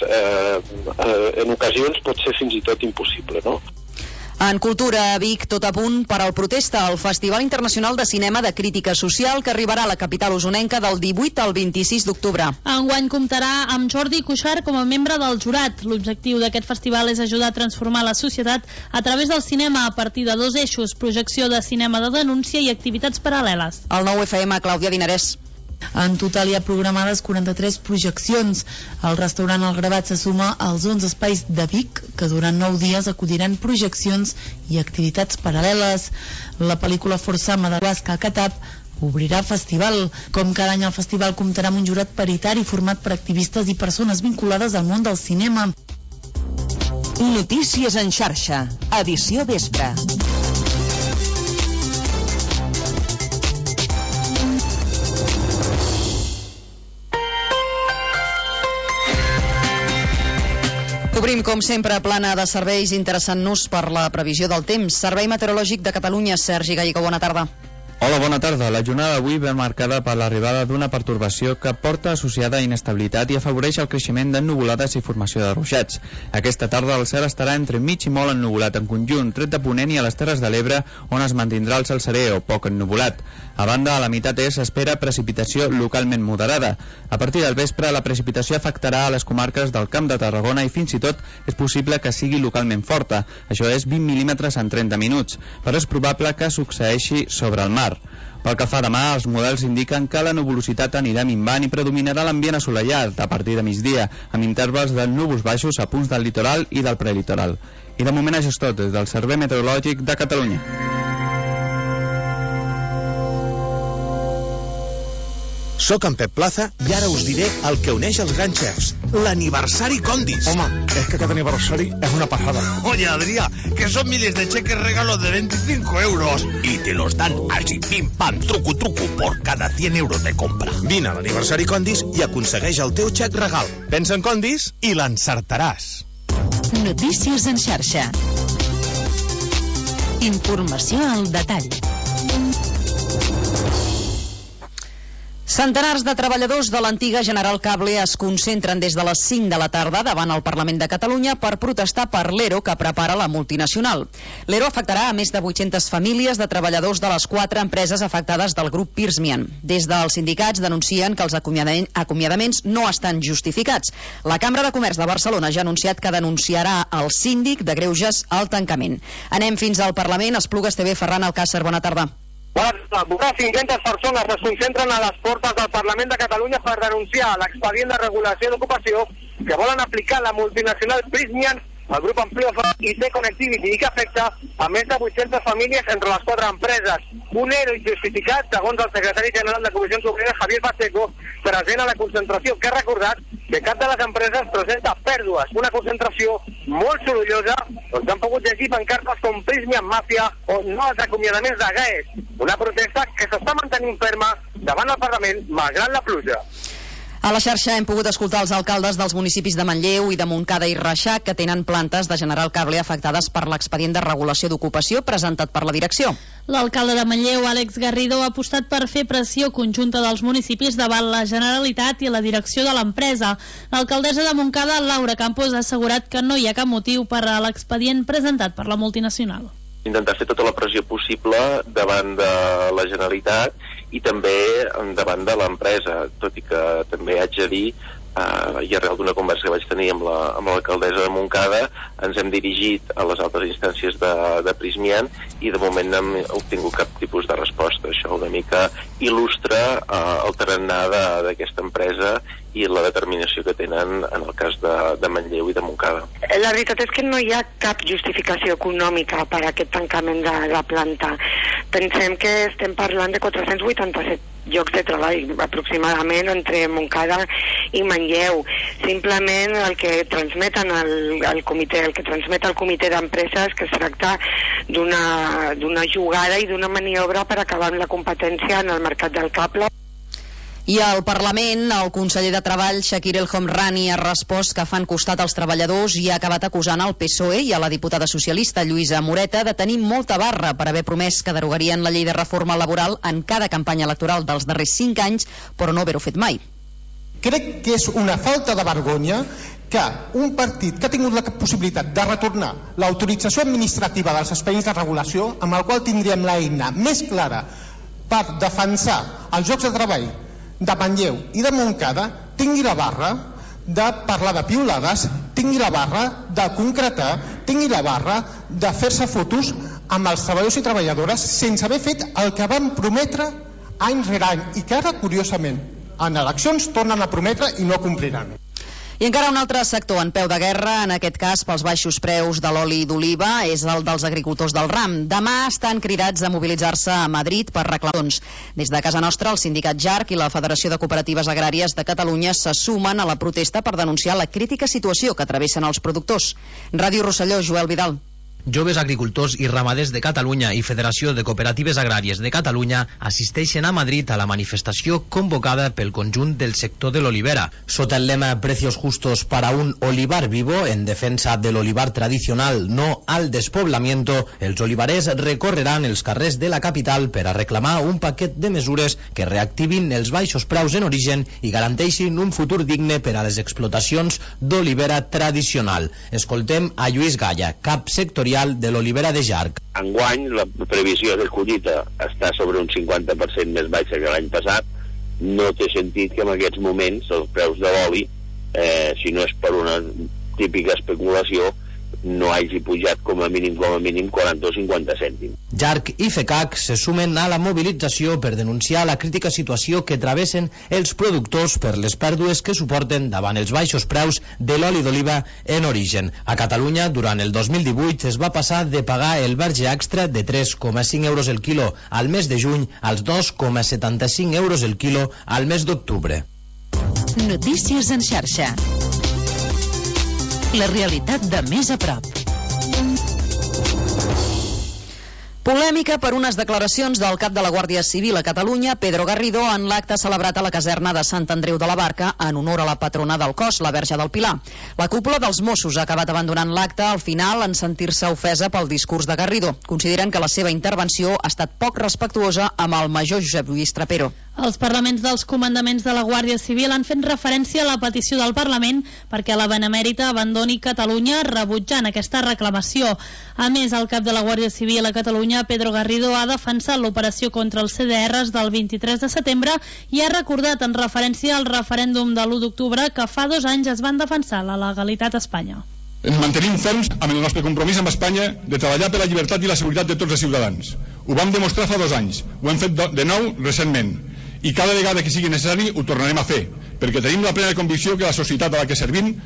en ocasions pot ser fins i tot impossible, no? En cultura, a Vic, tot a punt per al protesta al Festival Internacional de Cinema de Crítica Social que arribarà a la capital usonenca del 18 al 26 d'octubre. Enguany comptarà amb Jordi Cuixart com a membre del jurat. L'objectiu d'aquest festival és ajudar a transformar la societat a través del cinema a partir de 2 eixos, projecció de cinema de denúncia i activitats paral·leles. El 9FM, Clàudia Dinarès. En total hi ha programades 43 projeccions. El restaurant El Gravat se suma als 11 espais de Vic, que durant 9 dies acudiran projeccions i activitats paral·leles. La pel·lícula Forsama de Huasca Catap obrirà festival. Com cada any, el festival comptarà amb un jurat paritari format per activistes i persones vinculades al món del cinema. Notícies en xarxa, edició vespre. Obrim, com sempre, plana de serveis interessant-nos per la previsió del temps. Servei Meteorològic de Catalunya, Sergi Gallego, bona tarda. Hola, bona tarda. La jornada d'avui ve marcada per l'arribada d'una pertorbació que porta associada a inestabilitat i afavoreix el creixement d'ennuvolades i formació de ruixats. Aquesta tarda el cel estarà entre mig i molt ennuvolat en conjunt, tret de Ponent i a les Terres de l'Ebre, on es mantindrà el cel serè o poc ennuvolat. A banda, a la meitat est s'espera precipitació localment moderada. A partir del vespre, la precipitació afectarà a les comarques del Camp de Tarragona i fins i tot és possible que sigui localment forta. Això és 20 mil·límetres en 30 minuts, però és probable que succeeixi sobre el mar. mar. Pel que fa demà, els models indiquen que la nuvolositat anirà minvant i predominarà l'ambient assolellat a partir de migdia, amb intervals de núvols baixos a punts del litoral i del prelitoral. I de moment això és tot des del Servei Meteorològic de Catalunya. Soc en Pep Plaza i ara us diré el que uneix els grans xefs. L'aniversari Condis. Home, es que cada aniversari es una pasada. Oye, Adrià, que son miles de cheques regalos de 25 euros. Y te los dan así, pim, pam, truco, truco, por cada 100 euros de compra. Vine a l'aniversari Condis i aconsegueix el teu xec regal. Pensa en Condis i l'encertaràs. Notícies en xarxa. Informació al detall. Centenars de treballadors de l'antiga General Cable es concentren des de les 5 de la tarda davant el Parlament de Catalunya per protestar per l'ERO que prepara la multinacional. L'ERO afectarà a més de 800 famílies de treballadors de les 4 empreses afectades del grup Prysmian. Des dels sindicats denuncien que els acomiadaments no estan justificats. La Cambra de Comerç de Barcelona ja ha anunciat que denunciarà el síndic de Greuges al tancament. Anem fins al Parlament. Esplugues TV, Ferran Alcácer, bona tarda. Unes 500 persones es concentren a les portes del Parlament de Catalunya per denunciar l'expedient de regulació d'ocupació que volen aplicar la multinacional Prysmian, el grup Ampliofa i T-Connectivity, i que afecta a més de 800 famílies entre les 4 empreses. Un ERO injustificat, segons el secretari general de Comissions Obreres, Javier Pacheco, present a la concentració, que ha recordat que cap de les empreses presenta pèrdues. Una concentració molt sorollosa, on han pogut llegir pancartes com Prysmian Màfia o no als acomiadaments de GAES. Una protesta que s'està mantenint ferma davant el Parlament, malgrat la pluja. A la xarxa hem pogut escoltar els alcaldes dels municipis de Manlleu i de Montcada i Reixac que tenen plantes de General Cable afectades per l'expedient de regulació d'ocupació presentat per la direcció. L'alcalde de Manlleu, Àlex Garrido, ha apostat per fer pressió conjunta dels municipis davant la Generalitat i la direcció de l'empresa. L'alcaldessa de Montcada, Laura Campos, ha assegurat que no hi ha cap motiu per a l'expedient presentat per la multinacional. Intentar fer tota la pressió possible davant de la Generalitat i també davant de l'empresa, tot i que també haig de dir, i arrel d'una conversa que vaig tenir amb l'alcaldessa de Montcada, ens hem dirigit a les altres instàncies de Prysmian i de moment no hem obtingut cap tipus de resposta. Això una mica il·lustra el tarannà d'aquesta empresa i la determinació que tenen en el cas de Manlleu i de Montcada. La veritat és que no hi ha cap justificació econòmica per a aquest tancament de la planta. Pensem que estem parlant de 487 llocs de treball aproximadament entre Montcada i Manlleu. Simplement el que transmeten el comitè, el que transmet el comitè d'empreses, que es tracta d'una jugada i d'una maniobra per acabar amb la competència en el mercat del cable. I al Parlament, el conseller de Treball, Shakir El Homrani, ha respost que fan costat als treballadors i ha acabat acusant el PSOE i a la diputada socialista Lluïsa Moreta de tenir molta barra per haver promès que derogarien la llei de reforma laboral en cada campanya electoral dels darrers 5 anys, però no haver-ho fet mai. Crec que és una falta de vergonya que un partit que ha tingut la possibilitat de retornar l'autorització administrativa dels expedients de regulació, amb el qual tindríem l'eina més clara per defensar els llocs de treball de Manlleu i de Montcada, tingui la barra de parlar de piulades, tingui la barra de concretar, tingui la barra de fer-se fotos amb els treballadors i treballadores sense haver fet el que van prometre any rere any i que ara, curiosament, en eleccions tornen a prometre i no compliran. I encara un altre sector en peu de guerra, en aquest cas pels baixos preus de l'oli d'oliva, és el dels agricultors del ram. Demà estan cridats a mobilitzar-se a Madrid per reclamar. Des de casa nostra, el sindicat JARC i la Federació de Cooperatives Agràries de Catalunya se sumen a la protesta per denunciar la crítica situació que travessen els productors. Ràdio Rosselló, Joel Vidal. Joves agricultors i ramaders de Catalunya i Federació de Cooperatives Agràries de Catalunya assisteixen a Madrid a la manifestació convocada pel conjunt del sector de l'olivera. Sota el lema Precios justos para un olivar vivo, en defensa de l'olivar tradicional, no al despoblamiento, els olivarers recorreran els carrers de la capital per a reclamar un paquet de mesures que reactivin els baixos preus en origen i garanteixin un futur digne per a les explotacions d'olivera tradicional. Escoltem a Lluís Galla, cap sectorial de l'olivera de JARC. Enguany la previsió de collita està sobre un 50% més baixa que l'any passat. No té sentit que en aquests moments els preus de l'oli, si no és per una típica especulació, no hagi pujat com a mínim 40 o 50 cèntims. JARC i FECAC se sumen a la mobilització per denunciar la crítica situació que travessen els productors per les pèrdues que suporten davant els baixos preus de l'oli d'oliva en origen. A Catalunya, durant el 2018, es va passar de pagar el verge extra de 3,5 euros el quilo al mes de juny als 2,75 euros el quilo al mes d'octubre. Notícies en xarxa. La realitat de més a prop. Polèmica per unes declaracions del cap de la Guàrdia Civil a Catalunya, Pedro Garrido, en l'acte celebrat a la caserna de Sant Andreu de la Barca en honor a la patrona del cos, la Verge del Pilar. La cúpula dels Mossos ha acabat abandonant l'acte al final en sentir-se ofesa pel discurs de Garrido. Consideren que la seva intervenció ha estat poc respectuosa amb el major Josep Lluís Trapero. Els parlaments dels comandaments de la Guàrdia Civil han fet referència a la petició del Parlament perquè la Benemèrita abandoni Catalunya, rebutjant aquesta reclamació. A més, el cap de la Guàrdia Civil a Catalunya, Pedro Garrido, ha defensat l'operació contra els CDRs del 23 de setembre i ha recordat en referència al referèndum de l'1 d'octubre que fa 2 anys es van defensar la legalitat a Espanya. Ens mantenim ferms amb el nostre compromís amb Espanya de treballar per la llibertat i la seguretat de tots els ciutadans. Ho vam demostrar fa 2 anys, ho hem fet de nou recentment, i cada vegada que sigui necessari ho tornarem a fer, perquè tenim la plena convicció que la societat a la que servim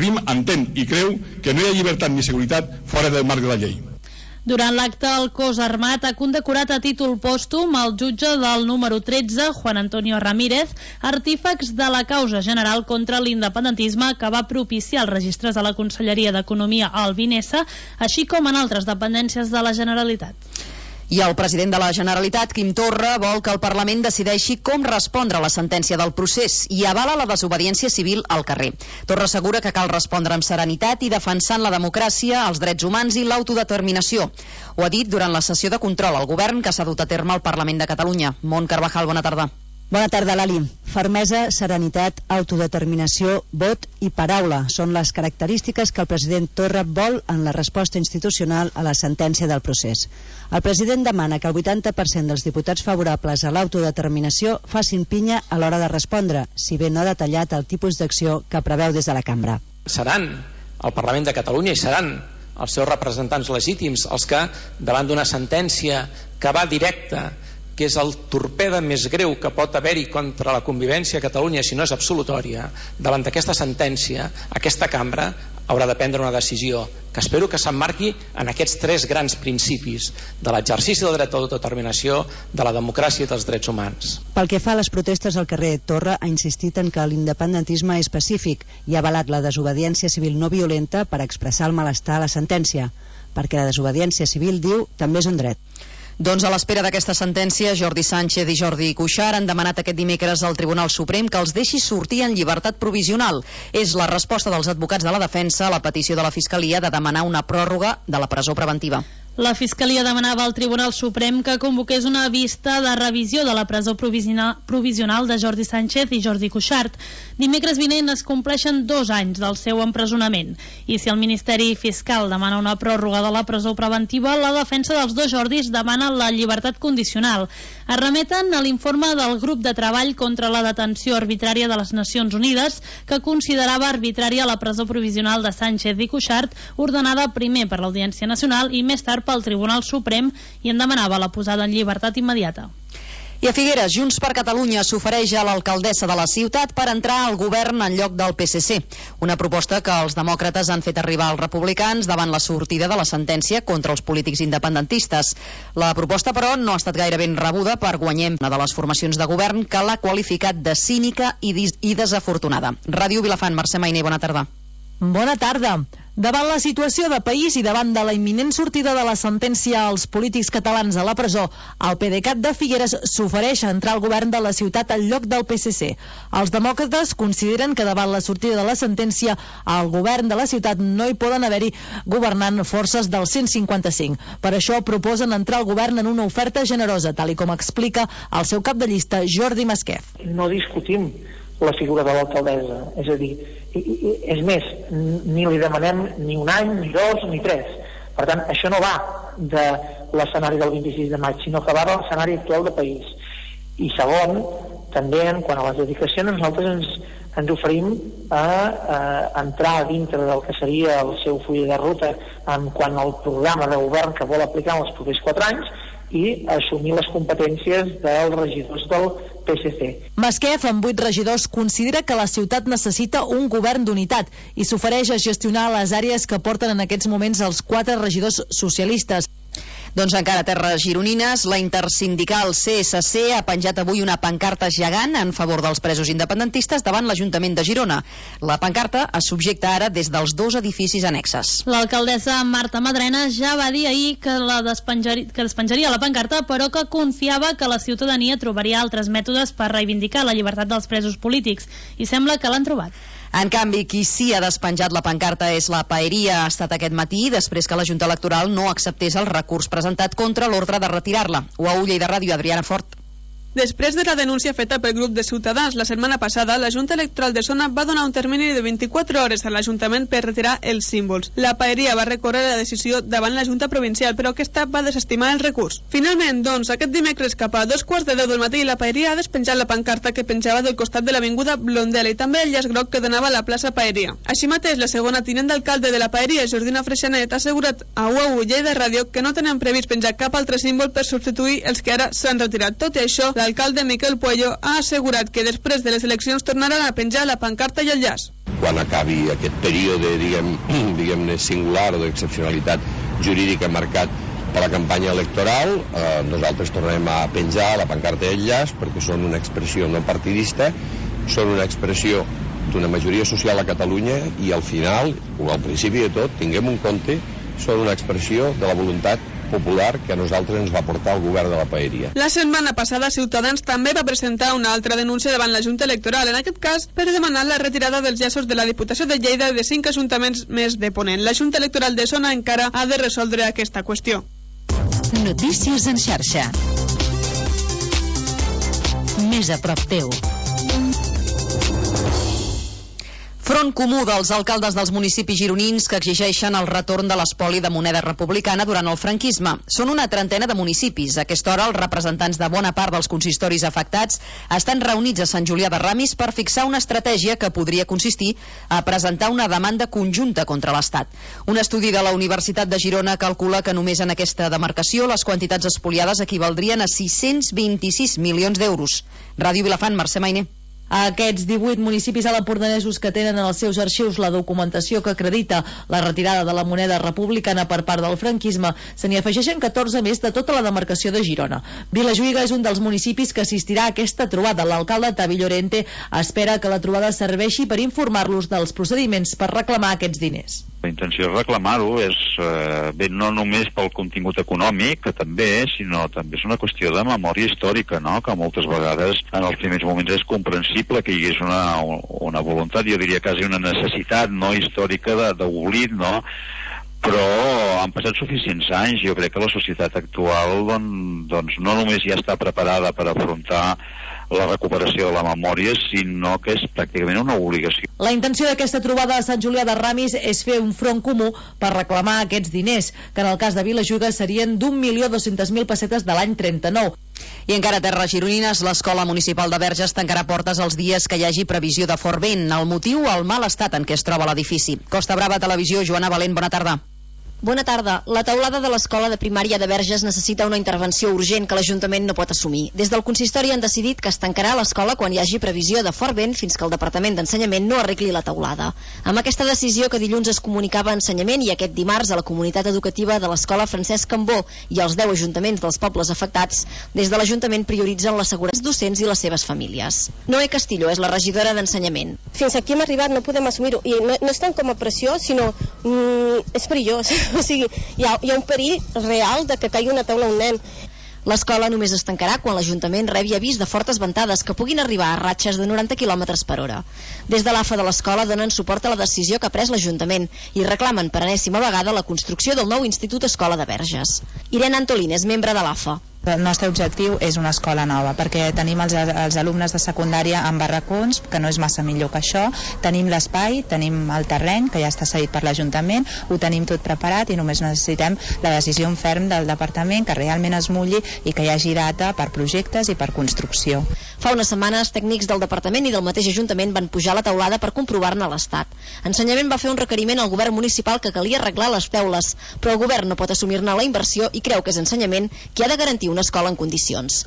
entén i creu que no hi ha llibertat ni seguretat fora del marc de la llei. Durant l'acte, el cos armat ha condecorat a títol pòstum el jutge del número 13, Juan Antonio Ramírez, artífex de la causa general contra l'independentisme que va propiciar els registres de la Conselleria d'Economia al Vinesa, així com en altres dependències de la Generalitat. I el president de la Generalitat, Quim Torra, vol que el Parlament decideixi com respondre a la sentència del procés i avala la desobediència civil al carrer. Torra assegura que cal respondre amb serenitat i defensant la democràcia, els drets humans i l'autodeterminació. Ho ha dit durant la sessió de control al govern que s'ha dut a terme al Parlament de Catalunya. Mont Carvajal, bona tarda. Bona tarda, Lali. Fermesa, serenitat, autodeterminació, vot i paraula són les característiques que el president Torra vol en la resposta institucional a la sentència del procés. El president demana que el 80% dels diputats favorables a l'autodeterminació facin pinya a l'hora de respondre, si bé no ha detallat el tipus d'acció que preveu des de la cambra. Seran el Parlament de Catalunya i seran els seus representants legítims els que, davant d'una sentència que va directa, que és el torpede més greu que pot haver-hi contra la convivència a Catalunya, si no és absolutòria, davant d'aquesta sentència, aquesta cambra haurà de prendre una decisió que espero que s'emmarqui en aquests 3 grans principis de l'exercici del dret a l'autodeterminació, de la democràcia i dels drets humans. Pel que fa a les protestes al carrer, Torra ha insistit en que l'independentisme és pacífic i ha avalat la desobediència civil no violenta per expressar el malestar a la sentència, perquè la desobediència civil, diu, també és un dret. Doncs a l'espera d'aquesta sentència, Jordi Sánchez i Jordi Cuixart han demanat aquest dimecres al Tribunal Suprem que els deixi sortir en llibertat provisional. És la resposta dels advocats de la defensa a la petició de la Fiscalia de demanar una pròrroga de la presó preventiva. La Fiscalia demanava al Tribunal Suprem que convoqués una vista de revisió de la presó provisional de Jordi Sánchez i Jordi Cuixart. Dimecres vinent es compleixen 2 anys del seu empresonament i si el Ministeri Fiscal demana una pròrroga de la presó preventiva, la defensa dels 2 Jordis demana la llibertat condicional. Es remeten a l'informe del grup de treball contra la detenció arbitrària de les Nacions Unides que considerava arbitrària la presó provisional de Sánchez i Cuixart, ordenada primer per l'Audiència Nacional i més tard pel Tribunal Suprem, i en demanava la posada en llibertat immediata. I a Figueres, Junts per Catalunya s'ofereix a l'alcaldessa de la ciutat per entrar al govern en lloc del PSC. Una proposta que els demòcrates han fet arribar als republicans davant la sortida de la sentència contra els polítics independentistes. La proposta, però, no ha estat gaire ben rebuda per Guanyem, una de les formacions de govern que l'ha qualificat de cínica i desafortunada. Ràdio Vilafant, Mercè Mainer, bona tarda. Bona tarda. Davant la situació de país i davant de la imminent sortida de la sentència als polítics catalans a la presó, el PDeCAT de Figueres s'ofereix a entrar al govern de la ciutat al lloc del PSC. Els demòcrates consideren que davant la sortida de la sentència al govern de la ciutat no hi poden haver-hi governant forces del 155. Per això proposen entrar al govern en una oferta generosa, tal com explica el seu cap de llista, Jordi Masquef. No discutim la figura de l'alcaldessa, és a dir, és més, ni li demanem ni 1 any, ni 2, ni 3. Per tant, això no va de l'escenari del 26 de maig, sinó que va de l'escenari actual de país. I segon, també, en quant a les dedicacions, nosaltres ens oferim a entrar dintre del que seria el seu full de ruta en quant al programa de govern que vol aplicar en els propers 4 anys i assumir les competències dels regidors del PSC. Masquef, amb 8 regidors, considera que la ciutat necessita un govern d'unitat i s'ofereix a gestionar les àrees que porten en aquests moments els 4 regidors socialistes. Doncs encara a terres gironines, la intersindical CSC ha penjat avui una pancarta gegant en favor dels presos independentistes davant l'Ajuntament de Girona. La pancarta es subjecta ara des dels 2 edificis annexes. L'alcaldessa Marta Madrena ja va dir ahir que despenjaria la pancarta, però que confiava que la ciutadania trobaria altres mètodes per reivindicar la llibertat dels presos polítics, i sembla que l'han trobat. En canvi, qui sí ha despenjat la pancarta és la Paeria. Ha estat aquest matí, després que la Junta Electoral no acceptés el recurs presentat contra l'ordre de retirar-la. UAU Lleida Ràdio, Adriana Fort. Després de la denúncia feta pel grup de Ciutadans la setmana passada, la Junta Electoral de Zona va donar un termini de 24 hores a l'Ajuntament per retirar els símbols. La Paeria va recórrer la decisió davant la Junta Provincial, però aquesta va desestimar el recurs. Finalment, doncs, aquest dimecres cap a 2:15 del matí, la Paeria ha despenjat la pancarta que penjava del costat de l'avinguda Blondela i també el llaç groc que donava a la plaça Paeria. Així mateix, la segona tinent d'alcalde de la Paeria, Jordina Freixanet, ha assegurat a UAU Lleida Ràdio que no tenen previst penjar cap altre símbol per substituir els que ara s'han retirat. Tot i això, l'alcalde Miquel Puello ha assegurat que després de les eleccions tornaran a penjar la pancarta i el llaç. Quan acabi aquest període, diguem-ne, singular o d'excepcionalitat jurídica marcat per la campanya electoral, nosaltres tornarem a penjar la pancarta i el llaç perquè són una expressió no partidista, són una expressió d'una majoria social a Catalunya i al final, o al principi de tot, tinguem en compte, són una expressió de la voluntat popular que a nosaltres ens va portar el govern de la Paeria. La setmana passada Ciutadans també va presentar una altra denúncia davant la Junta Electoral, en aquest cas per demanar la retirada dels llaços de la Diputació de Lleida de 5 ajuntaments més de Ponent. La Junta Electoral de Zona encara ha de resoldre aquesta qüestió. Notícies en xarxa. Més a prop teu. Front comú dels alcaldes dels municipis gironins que exigeixen el retorn de l'espoli de moneda republicana durant el franquisme. Són una trentena de municipis. A aquesta hora, els representants de bona part dels consistoris afectats estan reunits a Sant Julià de Ramis per fixar una estratègia que podria consistir a presentar una demanda conjunta contra l'Estat. Un estudi de la Universitat de Girona calcula que només en aquesta demarcació les quantitats espoliades equivaldrien a 626 milions d'euros. Ràdio Vilafant, Mercè Mainer. A aquests 18 municipis alapordanesos que tenen en els seus arxius la documentació que acredita la retirada de la moneda republicana per part del franquisme, se n'hi afegeixen 14 més de tota la demarcació de Girona. Vilajuïga és un dels municipis que assistirà a aquesta trobada. L'alcalde Tavi Llorente espera que la trobada serveixi per informar-los dels procediments per reclamar aquests diners. La intenció és reclamar-ho, és bé no només pel contingut econòmic, que també, sinó també és una qüestió de memòria històrica, no? Que moltes vegades en els primers moments és comprensible que hi hagués una voluntat, jo diria quasi una necessitat no històrica d'oblit, no? Però han passat suficients anys. Jo crec que la societat actual doncs no només ja està preparada per afrontar la recuperació de la memòria, sinó que és pràcticament una obligació. La intenció d'aquesta trobada a Sant Julià de Ramis és fer un front comú per reclamar aquests diners, que en el cas de Vilajuïga serien d'1.200.000 pessetes de l'any 39. I encara a terres gironines, l'Escola Municipal de Verges tancarà portes els dies que hi hagi previsió de fort vent. El motiu, el mal estat en què es troba l'edifici. Costa Brava Televisió, Joana Valent, bona tarda. Bona tarda. La teulada de l'Escola de Primària de Verges necessita una intervenció urgent que l'Ajuntament no pot assumir. Des del consistori han decidit que es tancarà l'escola quan hi hagi previsió de fort vent fins que el Departament d'Ensenyament no arregli la teulada. Amb aquesta decisió que dilluns es comunicava a Ensenyament i aquest dimarts a la comunitat educativa de l'Escola Francesc Cambó i als 10 ajuntaments dels pobles afectats, des de l'Ajuntament prioritzen la seguretat dels docents i les seves famílies. Noé Castillo és la regidora d'Ensenyament. Fins aquí hem arribat, no podem assumir-ho. I no és tant com a pressió, sinó és perillós. O sigui, hi ha un perill real de que caigui una taula a un nen. L'escola només es tancarà quan l'Ajuntament rebi avís de fortes ventades que puguin arribar a ratxes de 90 km per hora. Des de l'AFA de l'escola donen suport a la decisió que ha pres l'Ajuntament i reclamen per enèsima vegada la construcció del nou Institut Escola de Verges. Irene Antolín és membre de l'AFA. El nostre objectiu és una escola nova, perquè tenim els alumnes de secundària en barracons, que no és massa millor que això, tenim l'espai, tenim el terreny, que ja està cedit per l'Ajuntament, ho tenim tot preparat i només necessitem la decisió en ferm del departament, que realment es mulli i que hi hagi data per projectes i per construcció. Fa unes setmanes, tècnics del departament i del mateix Ajuntament van pujar a la teulada per comprovar-ne l'estat. Ensenyament va fer un requeriment al govern municipal que calia arreglar les teules, però el govern no pot assumir-ne la inversió i creu que és Ensenyament qui ha de garantir una escola en condicions.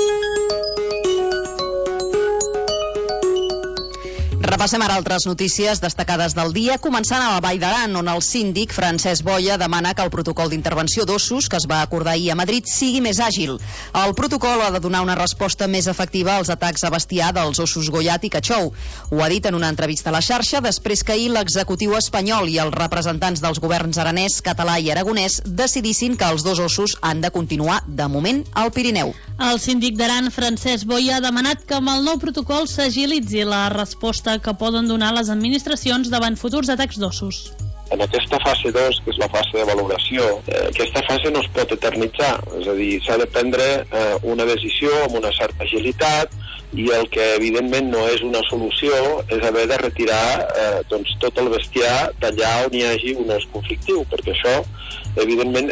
Repassem ara altres notícies destacades del dia, començant a la Vall d'Aran, on el síndic Francesc Boia demana que el protocol d'intervenció d'ossos que es va acordar ahir a Madrid sigui més àgil. El protocol ha de donar una resposta més efectiva als atacs a bestiar dels ossos Goiat i Cachou. Ho ha dit en una entrevista a la xarxa després que ahir l'executiu espanyol i els representants dels governs aranès, català i aragonès decidissin que els dos ossos han de continuar, de moment, al Pirineu. El síndic d'Aran, Francesc Boia, ha demanat que amb el nou protocol s'agilitzi la resposta que poden donar les administracions davant futurs atacs d'ossos. En aquesta fase 2, que és la fase de valoració, aquesta fase no es pot eternitzar, és a dir, s'ha de prendre una decisió amb una certa agilitat i el que evidentment no és una solució és haver de retirar tot el bestiar d'allà on hi hagi un os conflictiu, perquè això evidentment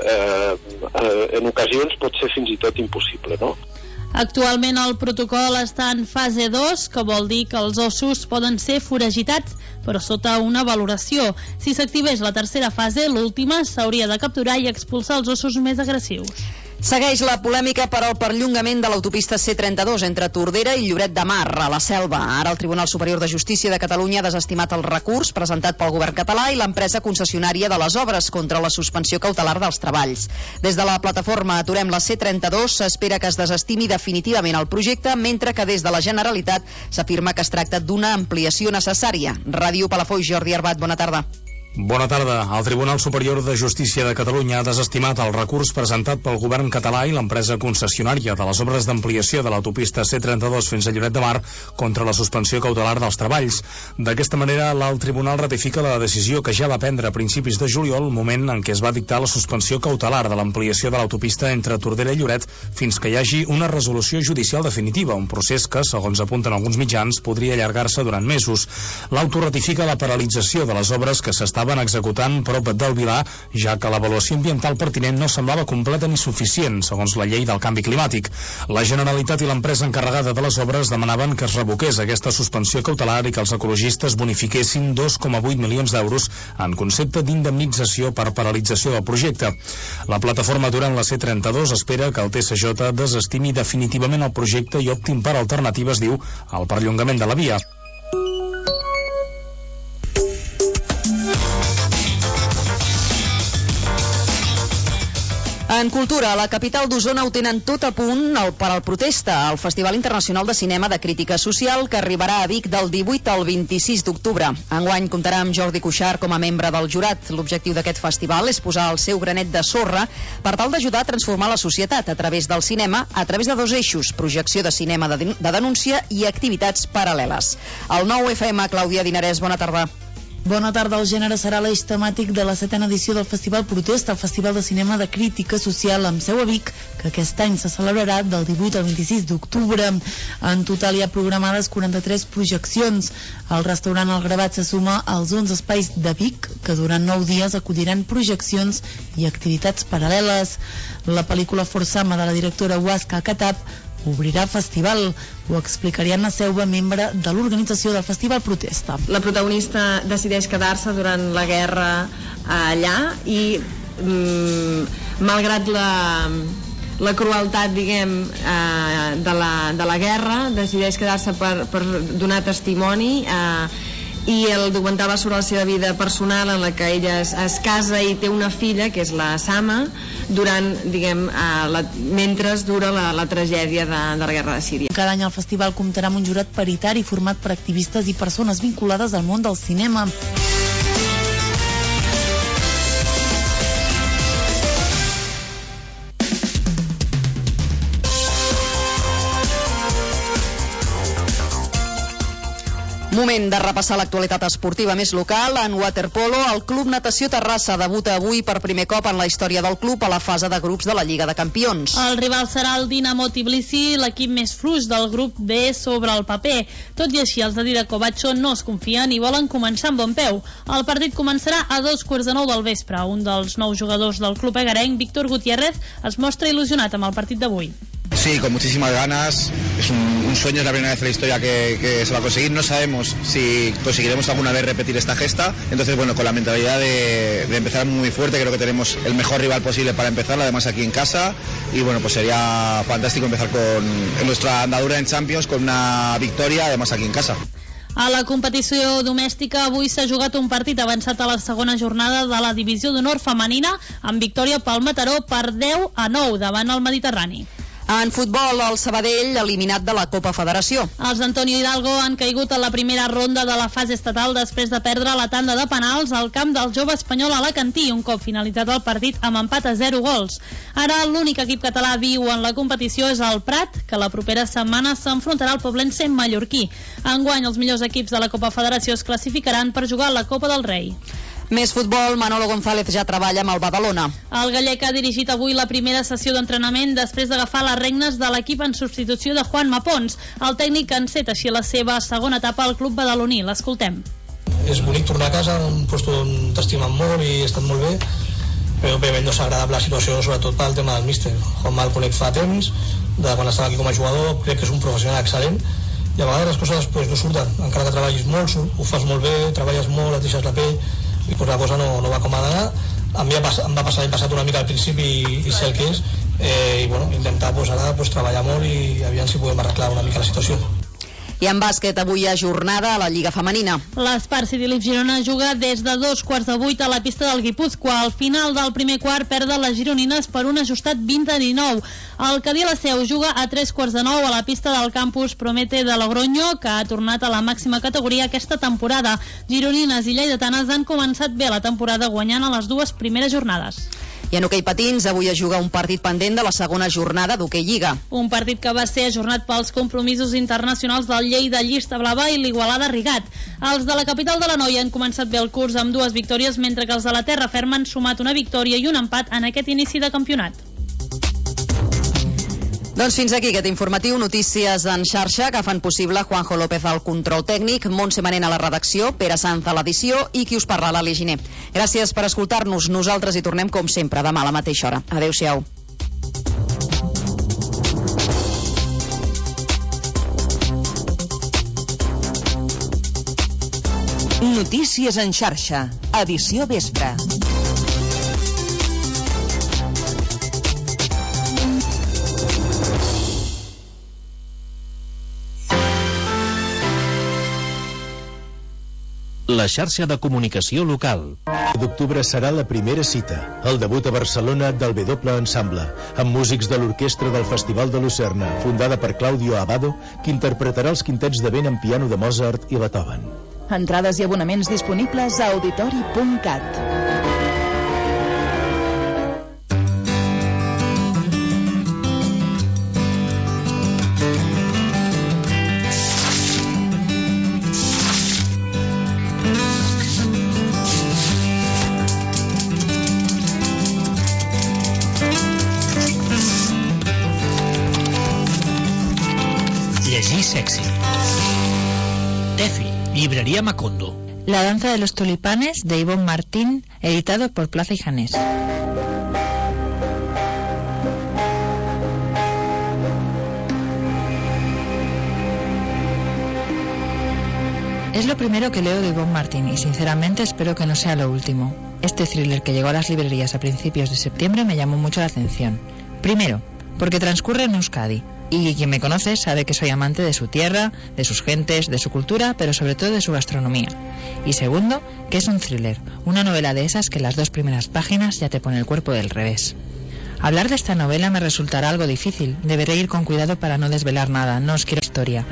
en ocasions pot ser fins i tot impossible, no? Actualment el protocol està en fase 2, que vol dir que els ossos poden ser foragitats, però sota una valoració. Si s'activés la tercera fase, l'última, s'hauria de capturar i expulsar els ossos més agressius. Segueix la polèmica per al perllongament de l'autopista C32 entre Tordera i Lloret de Mar, a la Selva. Ara el Tribunal Superior de Justícia de Catalunya ha desestimat el recurs presentat pel govern català i l'empresa concessionària de les obres contra la suspensió cautelar dels treballs. Des de la plataforma Aturem la C32 s'espera que es desestimi definitivament el projecte, mentre que des de la Generalitat s'afirma que es tracta d'una ampliació necessària. Ràdio Palafolls, Jordi Arbat, bona tarda. Bona tarda. El Tribunal Superior de Justícia de Catalunya ha desestimat el recurs presentat pel govern català i l'empresa concessionària de les obres d'ampliació de l'autopista C32 fins a Lloret de Mar contra la suspensió cautelar dels treballs. D'aquesta manera, l'alt tribunal ratifica la decisió que ja va prendre a principis de juliol, moment en què es va dictar la suspensió cautelar de l'ampliació de l'autopista entre Tordera i Lloret fins que hi hagi una resolució judicial definitiva, un procés que, segons apunten alguns mitjans, podria allargar-se durant mesos. L'auto ratifica la paralització de les obres que s'estaven executant prop del Vilar, ja que l'avaluació ambiental pertinent no semblava completa ni suficient, segons la llei del canvi climàtic. La Generalitat i l'empresa encarregada de les obres demanaven que es revoqués aquesta suspensió cautelar i que els ecologistes bonifiquessin 2,8 milions d'euros en concepte d'indemnització per paralització del projecte. La plataforma Aturem la C32 espera que el TSJ desestimi definitivament el projecte i optin per alternatives, diu, al perllongament de la via. En cultura, a la capital d'Osona ho tenen tot a punt per al Protesta, el Festival Internacional de Cinema de Crítica Social, que arribarà a Vic del 18 al 26 d'octubre. Enguany comptarà amb Jordi Cuixart com a membre del jurat. L'objectiu d'aquest festival és posar el seu granet de sorra per tal d'ajudar a transformar la societat a través del cinema, a través de dos eixos, projecció de cinema de denúncia i activitats paral·leles. El 9FM, Clàudia Dinarès, bona tarda. Bona tarda. El gènere serà l'eix temàtic de la 7ª edició del Festival Protesta, el Festival de Cinema de Crítica Social amb seu a Vic, que aquest any se celebrarà del 18 al 26 d'octubre. En total hi ha programades 43 projeccions. El restaurant El Gravat se suma als 11 espais de Vic, que durant 9 dies acolliran projeccions i activitats paral·leles. La pel·lícula Forsama de la directora Huasca Katab obrirà festival. Ho explicaria Anna Seuba, membre de l'organització del Festival Protesta. La protagonista decideix quedar-se durant la guerra allà i malgrat la crueltat, diguem, de la guerra, decideix quedar-se per donar testimoni i el documental va sobre la seva vida personal, en la que ella es casa i té una filla, que és la Sama, durant, diguem, mentre dura la tragèdia de la guerra de Síria. Cada any el festival comptarà amb un jurat paritari format per activistes i persones vinculades al món del cinema. Moment de repassar l'actualitat esportiva més local. En waterpolo, el Club Natació Terrassa debuta avui per primer cop en la història del club a la fase de grups de la Lliga de Campions. El rival serà el Dinamo Tbilisi, l'equip més fluix del grup B sobre el paper. Tot i així, els de Dida Kovacho no es confien i volen començar amb bon peu. El partit començarà a 2:15 del vespre. Un dels nous jugadors del club egarenc, Víctor Gutiérrez, es mostra il·lusionat amb el partit d'avui. Sí, con muchísimas ganas. Es un sueño, es la primera vez en la historia que se va a conseguir. No sabemos si conseguiremos alguna vez repetir esta gesta. Entonces, bueno, con la mentalidad de empezar muy fuerte, creo que tenemos el mejor rival posible para empezar, además aquí en casa. Y bueno, pues sería fantástico empezar en nuestra andadura en Champions con una victoria, además aquí en casa. A la competició domèstica avui s'ha jugat un partit avançat a la segona jornada de la divisió d'honor femenina amb victòria pel Mataró per 10-9 davant el Mediterrani. En futbol, el Sabadell eliminat de la Copa Federació. Els d'Antonio Hidalgo han caigut a la primera ronda de la fase estatal després de perdre la tanda de penals al camp del jove espanyol Alacantí, un cop finalitzat el partit amb empat a 0 gols. Ara l'únic equip català viu en la competició és el Prat, que la propera setmana s'enfrontarà al poblense mallorquí. Enguany, els millors equips de la Copa Federació es classificaran per jugar a la Copa del Rei. Més futbol, Manolo González ja treballa amb el Badalona. El gallec ha dirigit avui la primera sessió d'entrenament després d'agafar les regnes de l'equip en substitució de Juan Mapons. El tècnic enceta així la seva segona etapa al club badaloní. L'escoltem. És bonic tornar a casa, un lloc on t'estimen molt i he estat molt bé, però òbviament no és agradable la situació, sobretot pel tema del míster. Juanma el conec fa temps, de quan estava aquí com a jugador, crec que és un professional excel·lent, i a vegades les coses pues, no surten, encara que treballis molt, ho fas molt bé, treballes molt, et deixes la pell, i pues la cosa no va com ha d'anar. A mi em va passar l'any passat una mica al principi i sé el que és, i bueno, intentar pues, ara pues, treballar molt i aviam si podem arreglar una mica la situació. I en bàsquet, avui hi ha jornada a la Lliga Femenina. L'Espar City Leaf Girona juga des de 7:15 a la pista del Guipúzcoa. Al final del primer quart perden les gironines per un ajustat 20-19. El Cadí la Seu juga a 8:45 a la pista del campus Promete de Logroño, que ha tornat a la màxima categoria aquesta temporada. Gironines i lleidatanes han començat bé la temporada guanyant a les dues primeres jornades. I en hoquei patins, avui es juga un partit pendent de la segona jornada d'hoquei Lliga. Un partit que va ser ajornat pels compromisos internacionals del Lleida Llista Blava i l'Igualada Rigat. Els de la capital de l'Anoia han començat bé el curs amb 2 victòries, mentre que els de la Terra Ferma han sumat una victòria i un empat en aquest inici de campionat. Doncs fins aquí aquest informatiu, notícies en xarxa que fan possible Juanjo López al control tècnic, Montse Manent a la redacció, Pere Sanz a l'edició i qui us parla, l'Ali Giner. Gràcies per escoltar-nos, nosaltres hi tornem com sempre demà a la mateixa hora. Adéu-siau. Notícies en xarxa, edició vespre. La xarxa de comunicació local. D'octubre serà la primera cita, el debut a Barcelona del W Ensemble, amb músics de l'orquestra del Festival de Lucerna, fundada per Claudio Abado, que interpretarà els quintets de vent en piano de Mozart i Beethoven. Entrades i abonaments disponibles a auditori.cat. Sexy. Tefi, librería Macondo. La danza de los tulipanes de Ivonne Martín, editado por Plaza y Janés. Es lo primero que leo de Ivonne Martín y sinceramente espero que no sea lo último. Este thriller que llegó a las librerías a principios de septiembre me llamó mucho la atención. Primero, porque transcurre en Euskadi. Y quien me conoce sabe que soy amante de su tierra, de sus gentes, de su cultura, pero sobre todo de su gastronomía. Y segundo, que es un thriller, una novela de esas que en las 2 primeras páginas ya te pone el cuerpo del revés. Hablar de esta novela me resultará algo difícil, deberé ir con cuidado para no desvelar nada, no os quiero historia.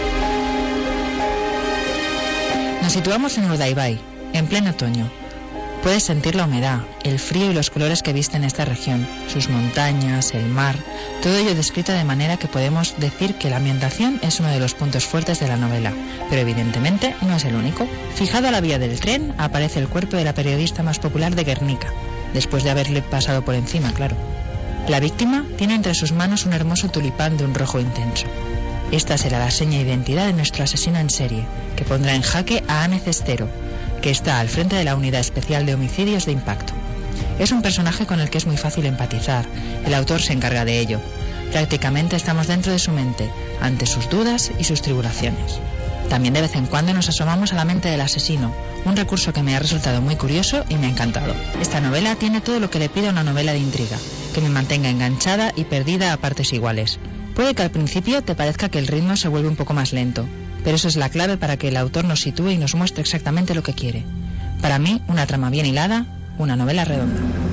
Nos situamos en Urdaibai, en pleno otoño. Puedes sentir la humedad, el frío y los colores que visten esta región, sus montañas, el mar, todo ello descrito de manera que podemos decir que la ambientación es uno de los puntos fuertes de la novela, pero evidentemente no es el único. Fijado a la vía del tren aparece el cuerpo de la periodista más popular de Guernica, después de haberle pasado por encima, claro. La víctima tiene entre sus manos un hermoso tulipán de un rojo intenso. Esta será la seña de identidad de nuestro asesino en serie, que pondrá en jaque a Anne Cestero, que está al frente de la Unidad Especial de Homicidios de Impacto. Es un personaje con el que es muy fácil empatizar. El autor se encarga de ello. Prácticamente estamos dentro de su mente, ante sus dudas y sus tribulaciones. También de vez en cuando nos asomamos a la mente del asesino, un recurso que me ha resultado muy curioso y me ha encantado. Esta novela tiene todo lo que le pide a una novela de intriga, que me mantenga enganchada y perdida a partes iguales. Puede que al principio te parezca que el ritmo se vuelve un poco más lento, pero eso es la clave para que el autor nos sitúe y nos muestre exactamente lo que quiere. Para mí, una trama bien hilada, una novela redonda.